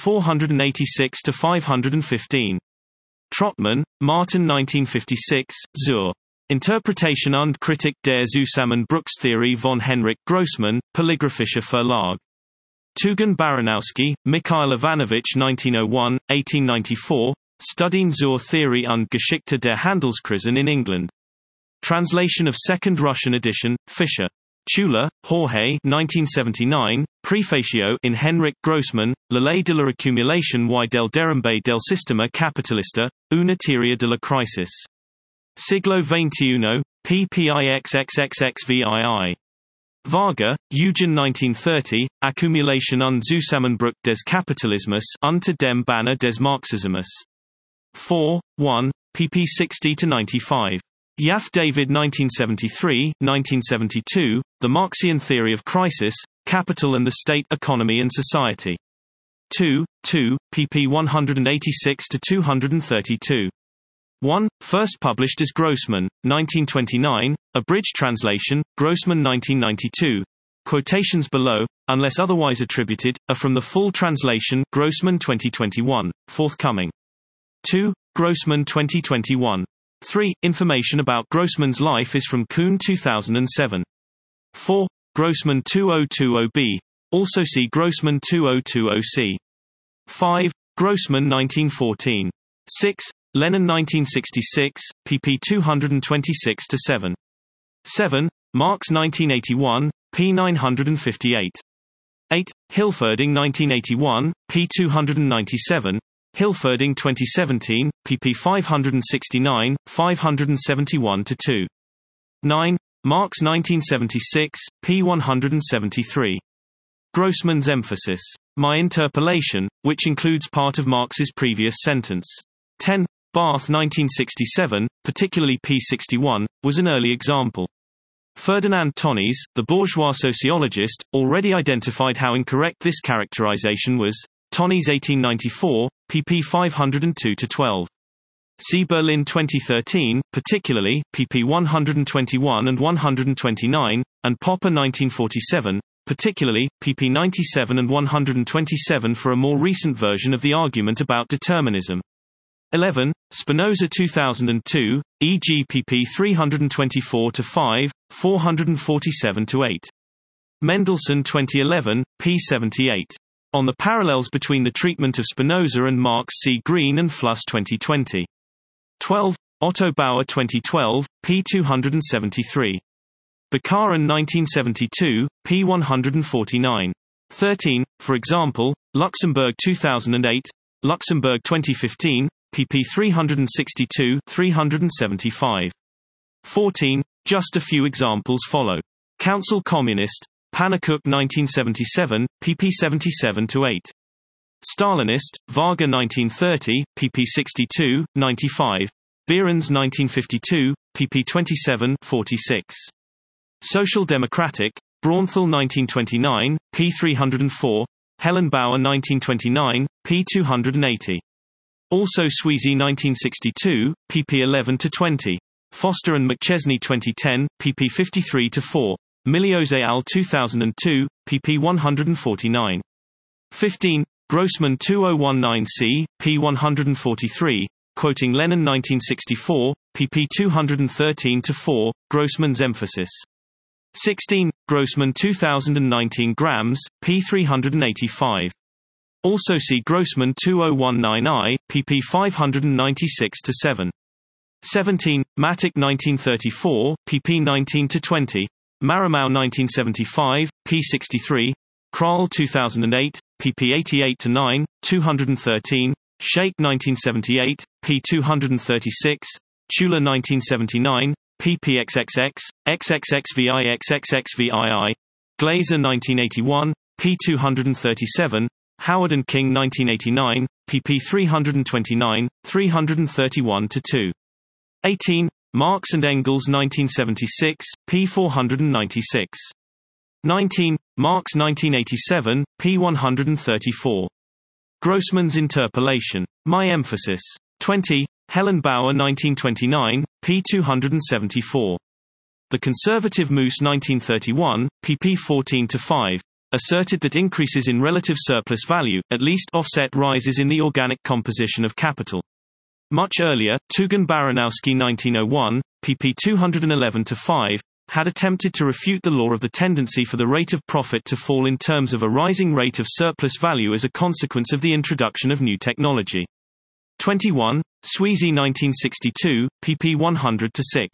486–515. Trotman, Martin 1956, Zur Interpretation und Kritik der Zusammenbruchstheorie von Henrik Grossmann, Polygraphischer Verlag. Tugan Baranowski, Mikhail Ivanovich 1901, 1894, Studien zur Theorie und Geschichte der Handelskrisen in England. Translation of second Russian edition, Fischer. Chula, Jorge 1979, Prefacio in Henrik Grossmann, La ley de la accumulación y del derrumbe del sistema capitalista, una teoría de la crisis. Siglo XXI, ppixxxxvii. Varga, Eugen 1930, Accumulation und Zusammenbruch des Kapitalismus unter dem Banner des Marxismus. 4, 1, pp. 60–95. Yaffe David 1973, 1972, The Marxian Theory of Crisis, Capital and the State, Economy and Society. 2, 2, pp. 186–232. 1. First published as Grossmann, 1929, abridged translation, Grossmann 1992. Quotations below, unless otherwise attributed, are from the full translation, Grossmann 2021, forthcoming. 2. Grossmann 2021. 3. Information about Grossmann's life is from Kuhn 2007. 4. Grossmann 2020b. Also see Grossmann 2020c. 5. Grossmann 1914. 6. Lenin 1966, pp. 226–7. 7. Marx 1981, p. 958. 8. Hilferding 1981, p. 297. Hilferding 2017, pp. 569, 571–2. 9. Marx 1976, p. 173. Grossmann's emphasis. My interpolation, which includes part of Marx's previous sentence. 10. Barth 1967, particularly p. 61, was an early example. Ferdinand Tönnies, the bourgeois sociologist, already identified how incorrect this characterization was. Tönnies 1894, pp. 502–12. See Berlin 2013, particularly, pp. 121 and 129, and Popper 1947, particularly, pp. 97 and 127 for a more recent version of the argument about determinism. 11. Spinoza 2002, e.g. pp. 324–5, 447–8. Mendelssohn 2011, p. 78. On the Parallels Between the Treatment of Spinoza and Marx, see Green and Fluss 2020. 12. Otto Bauer 2012, p. 273. Bukharan 1972, p. 149. 13. For example, Luxembourg 2008, Luxembourg 2015, pp 362-375. 14. Just a few examples follow. Council Communist, Panakuk 1977, pp 77-8. Stalinist, Varga 1930, pp 62-95. Behrens 1952, pp 27-46. Social Democratic, Braunthal 1929, p 304. Helen Bauer 1929, p 280. Also Sweezy 1962, pp 11-20. Foster and McChesney 2010, pp 53-4. Milios et al. 2002, pp 149. 15. Grossman 2019c, p 143. Quoting Lenin 1964, pp 213-4, Grossman's emphasis. 16. Grossman 2019 grams, p 385. Also see Grossman 2019i, pp 596-7. 17. Matic 1934, pp 19-20. Maramau 1975, p 63. Kral 2008, pp 88-9, 213. Sheikh 1978, p 236. Chula 1979, ppxxx, xxxvixxxvii. Glazer 1981, p 237. Howard and King 1989, pp 329, 331-2. 18. Marx and Engels 1976, p 496. 19. Marx 1987, p 134. Grossman's interpolation. My emphasis. 20. Helen Bauer 1929, p 274. The conservative Moose 1931, pp 14-5, asserted that increases in relative surplus value, at least offset rises in the organic composition of capital. Much earlier, Tugan Baranowski 1901, pp 211-5, had attempted to refute the law of the tendency for the rate of profit to fall in terms of a rising rate of surplus value as a consequence of the introduction of new technology. 21. Sweezy 1962, pp 100-6.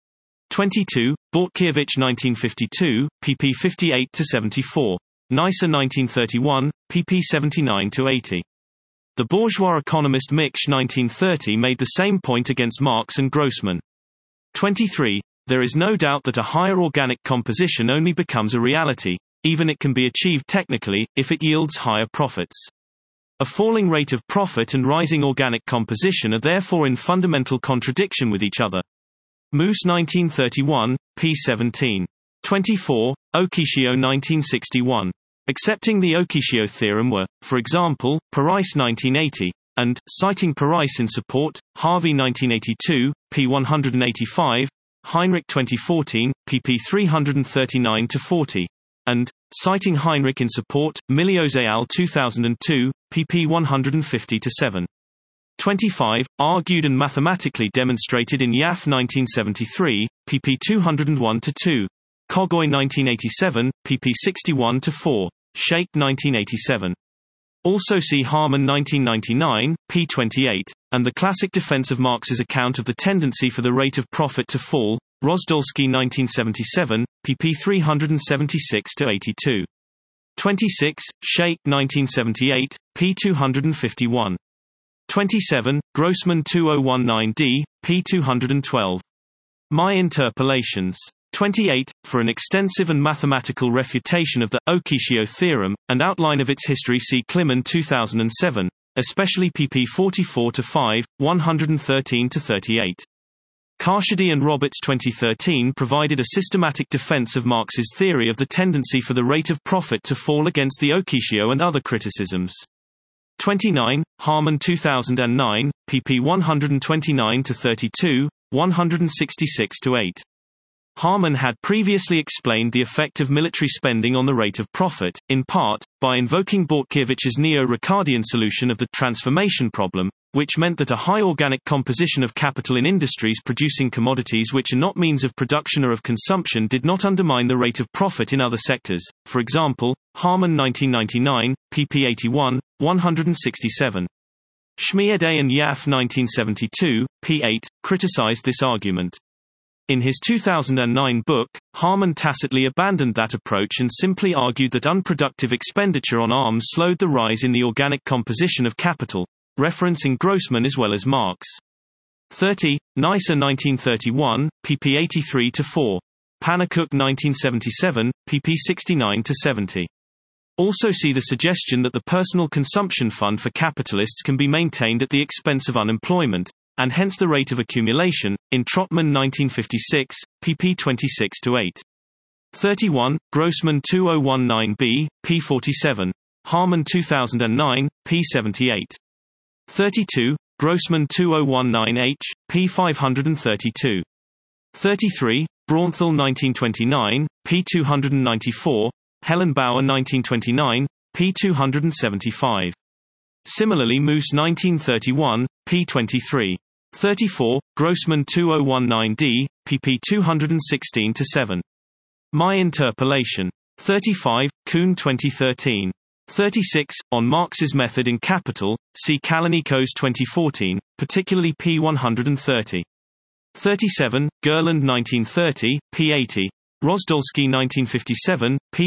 22. Bortkiewicz 1952, pp 58-74. Neisser 1931, pp 79-80. The bourgeois economist Miksch 1930 made the same point against Marx and Grossman. 23. There is no doubt that a higher organic composition only becomes a reality, even it can be achieved technically, if it yields higher profits. A falling rate of profit and rising organic composition are therefore in fundamental contradiction with each other. Moose 1931, p. 17. 24. Okishio 1961. Accepting the Okishio theorem were, for example, Parais 1980, and, citing Parais in support, Harvey 1982, p. 185, Heinrich 2014, pp 339-40, and, citing Heinrich in support, Milios et al. 2002, pp 150-7. 25. Argued and mathematically demonstrated in Yaf 1973, pp 201-2. Kogoy 1987, pp 61-4. Sheikh 1987. Also see Harman 1999, p. 28, and the classic defense of Marx's account of the tendency for the rate of profit to fall, Rozdolsky 1977, pp 376-82. 26. Sheikh 1978, p. 251. 27. Grossman 2019d, p. 212. My interpolations. 28. For an extensive and mathematical refutation of the Okishio theorem, and outline of its history see Kliman 2007, especially pp 44-5, 113-38. Karshidi and Roberts 2013 provided a systematic defense of Marx's theory of the tendency for the rate of profit to fall against the Okishio and other criticisms. 29. Harman 2009, pp 129-32, 166-8. Harman had previously explained the effect of military spending on the rate of profit, in part, by invoking Bortkiewicz's neo-Ricardian solution of the transformation problem, which meant that a high organic composition of capital in industries producing commodities which are not means of production or of consumption did not undermine the rate of profit in other sectors. For example, Harman 1999, pp 81, 167. Schmiede and Yaf 1972, p. 8, criticized this argument. In his 2009 book, Harman tacitly abandoned that approach and simply argued that unproductive expenditure on arms slowed the rise in the organic composition of capital, referencing Grossman as well as Marx. 30. Neisser 1931, pp 83-4. Pannekoek 1977, pp 69-70. Also see the suggestion that the personal consumption fund for capitalists can be maintained at the expense of unemployment, and hence the rate of accumulation, in Trotman 1956, pp 26-8. 31. Grossman 2019b, p 47. Harman 2009, p 78. 32. Grossman 2019h, p 532. 33. Braunthal 1929, p 294. Hellenbauer 1929, p 275. Similarly Moose 1931, p 23. 34. Grossman 2019d, pp 216-7. My Interpolation. 35. Kuhn 2013. 36. On Marx's Method in Capital, see Kalinikos 2014, particularly p 130. 37. Gerland 1930, p 80. Rozdolsky 1957, p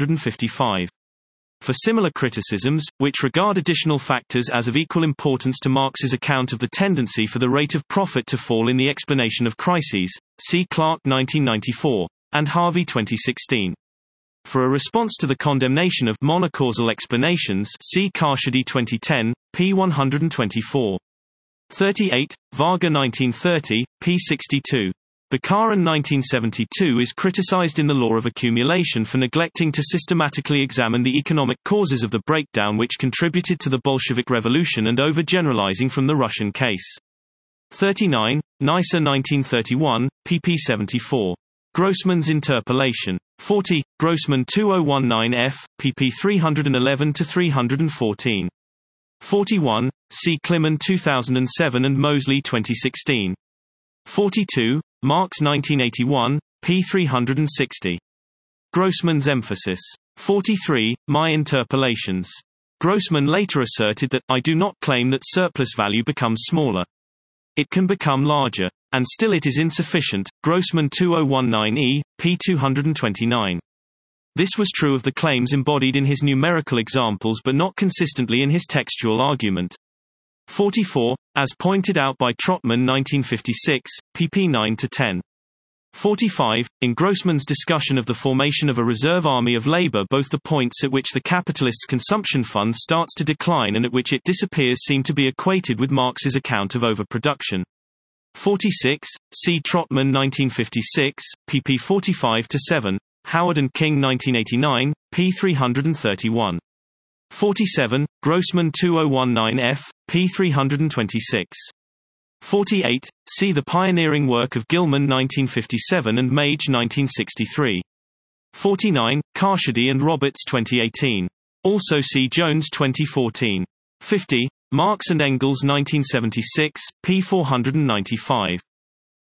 355. For similar criticisms, which regard additional factors as of equal importance to Marx's account of the tendency for the rate of profit to fall in the explanation of crises, see Clark 1994, and Harvey 2016. For a response to the condemnation of monocausal explanations, see Karshidi 2010, p 124. 38. Varga 1930, p 62. Bukharin 1972 is criticized in The Law of Accumulation for neglecting to systematically examine the economic causes of the breakdown which contributed to the Bolshevik Revolution and overgeneralizing from the Russian case. 39. Neisser 1931, pp 74. Grossman's Interpolation. 40. Grossman 2019f, pp 311-314. 41. C. Kliman 2007 and Mosley 2016. 42. Marx 1981, p 360. Grossman's Emphasis. 43. My Interpolations. Grossman later asserted that, I do not claim that surplus value becomes smaller. It can become larger. And still it is insufficient. Grossman 2019e, p 229. This was true of the claims embodied in his numerical examples but not consistently in his textual argument. 44. As pointed out by Trotman 1956, pp 9-10. 45. In Grossman's discussion of the formation of a reserve army of labor, both the points at which the capitalist's consumption fund starts to decline and at which it disappears seem to be equated with Marx's account of overproduction. 46. See Trotman 1956, pp 45-7, Howard and King 1989, p 331. 47. Grossman 2019f, p 326. 48. See the pioneering work of Gilman 1957 and Mage 1963. 49. Karshidi and Roberts 2018. Also see Jones 2014. 50. Marx and Engels 1976, p 495.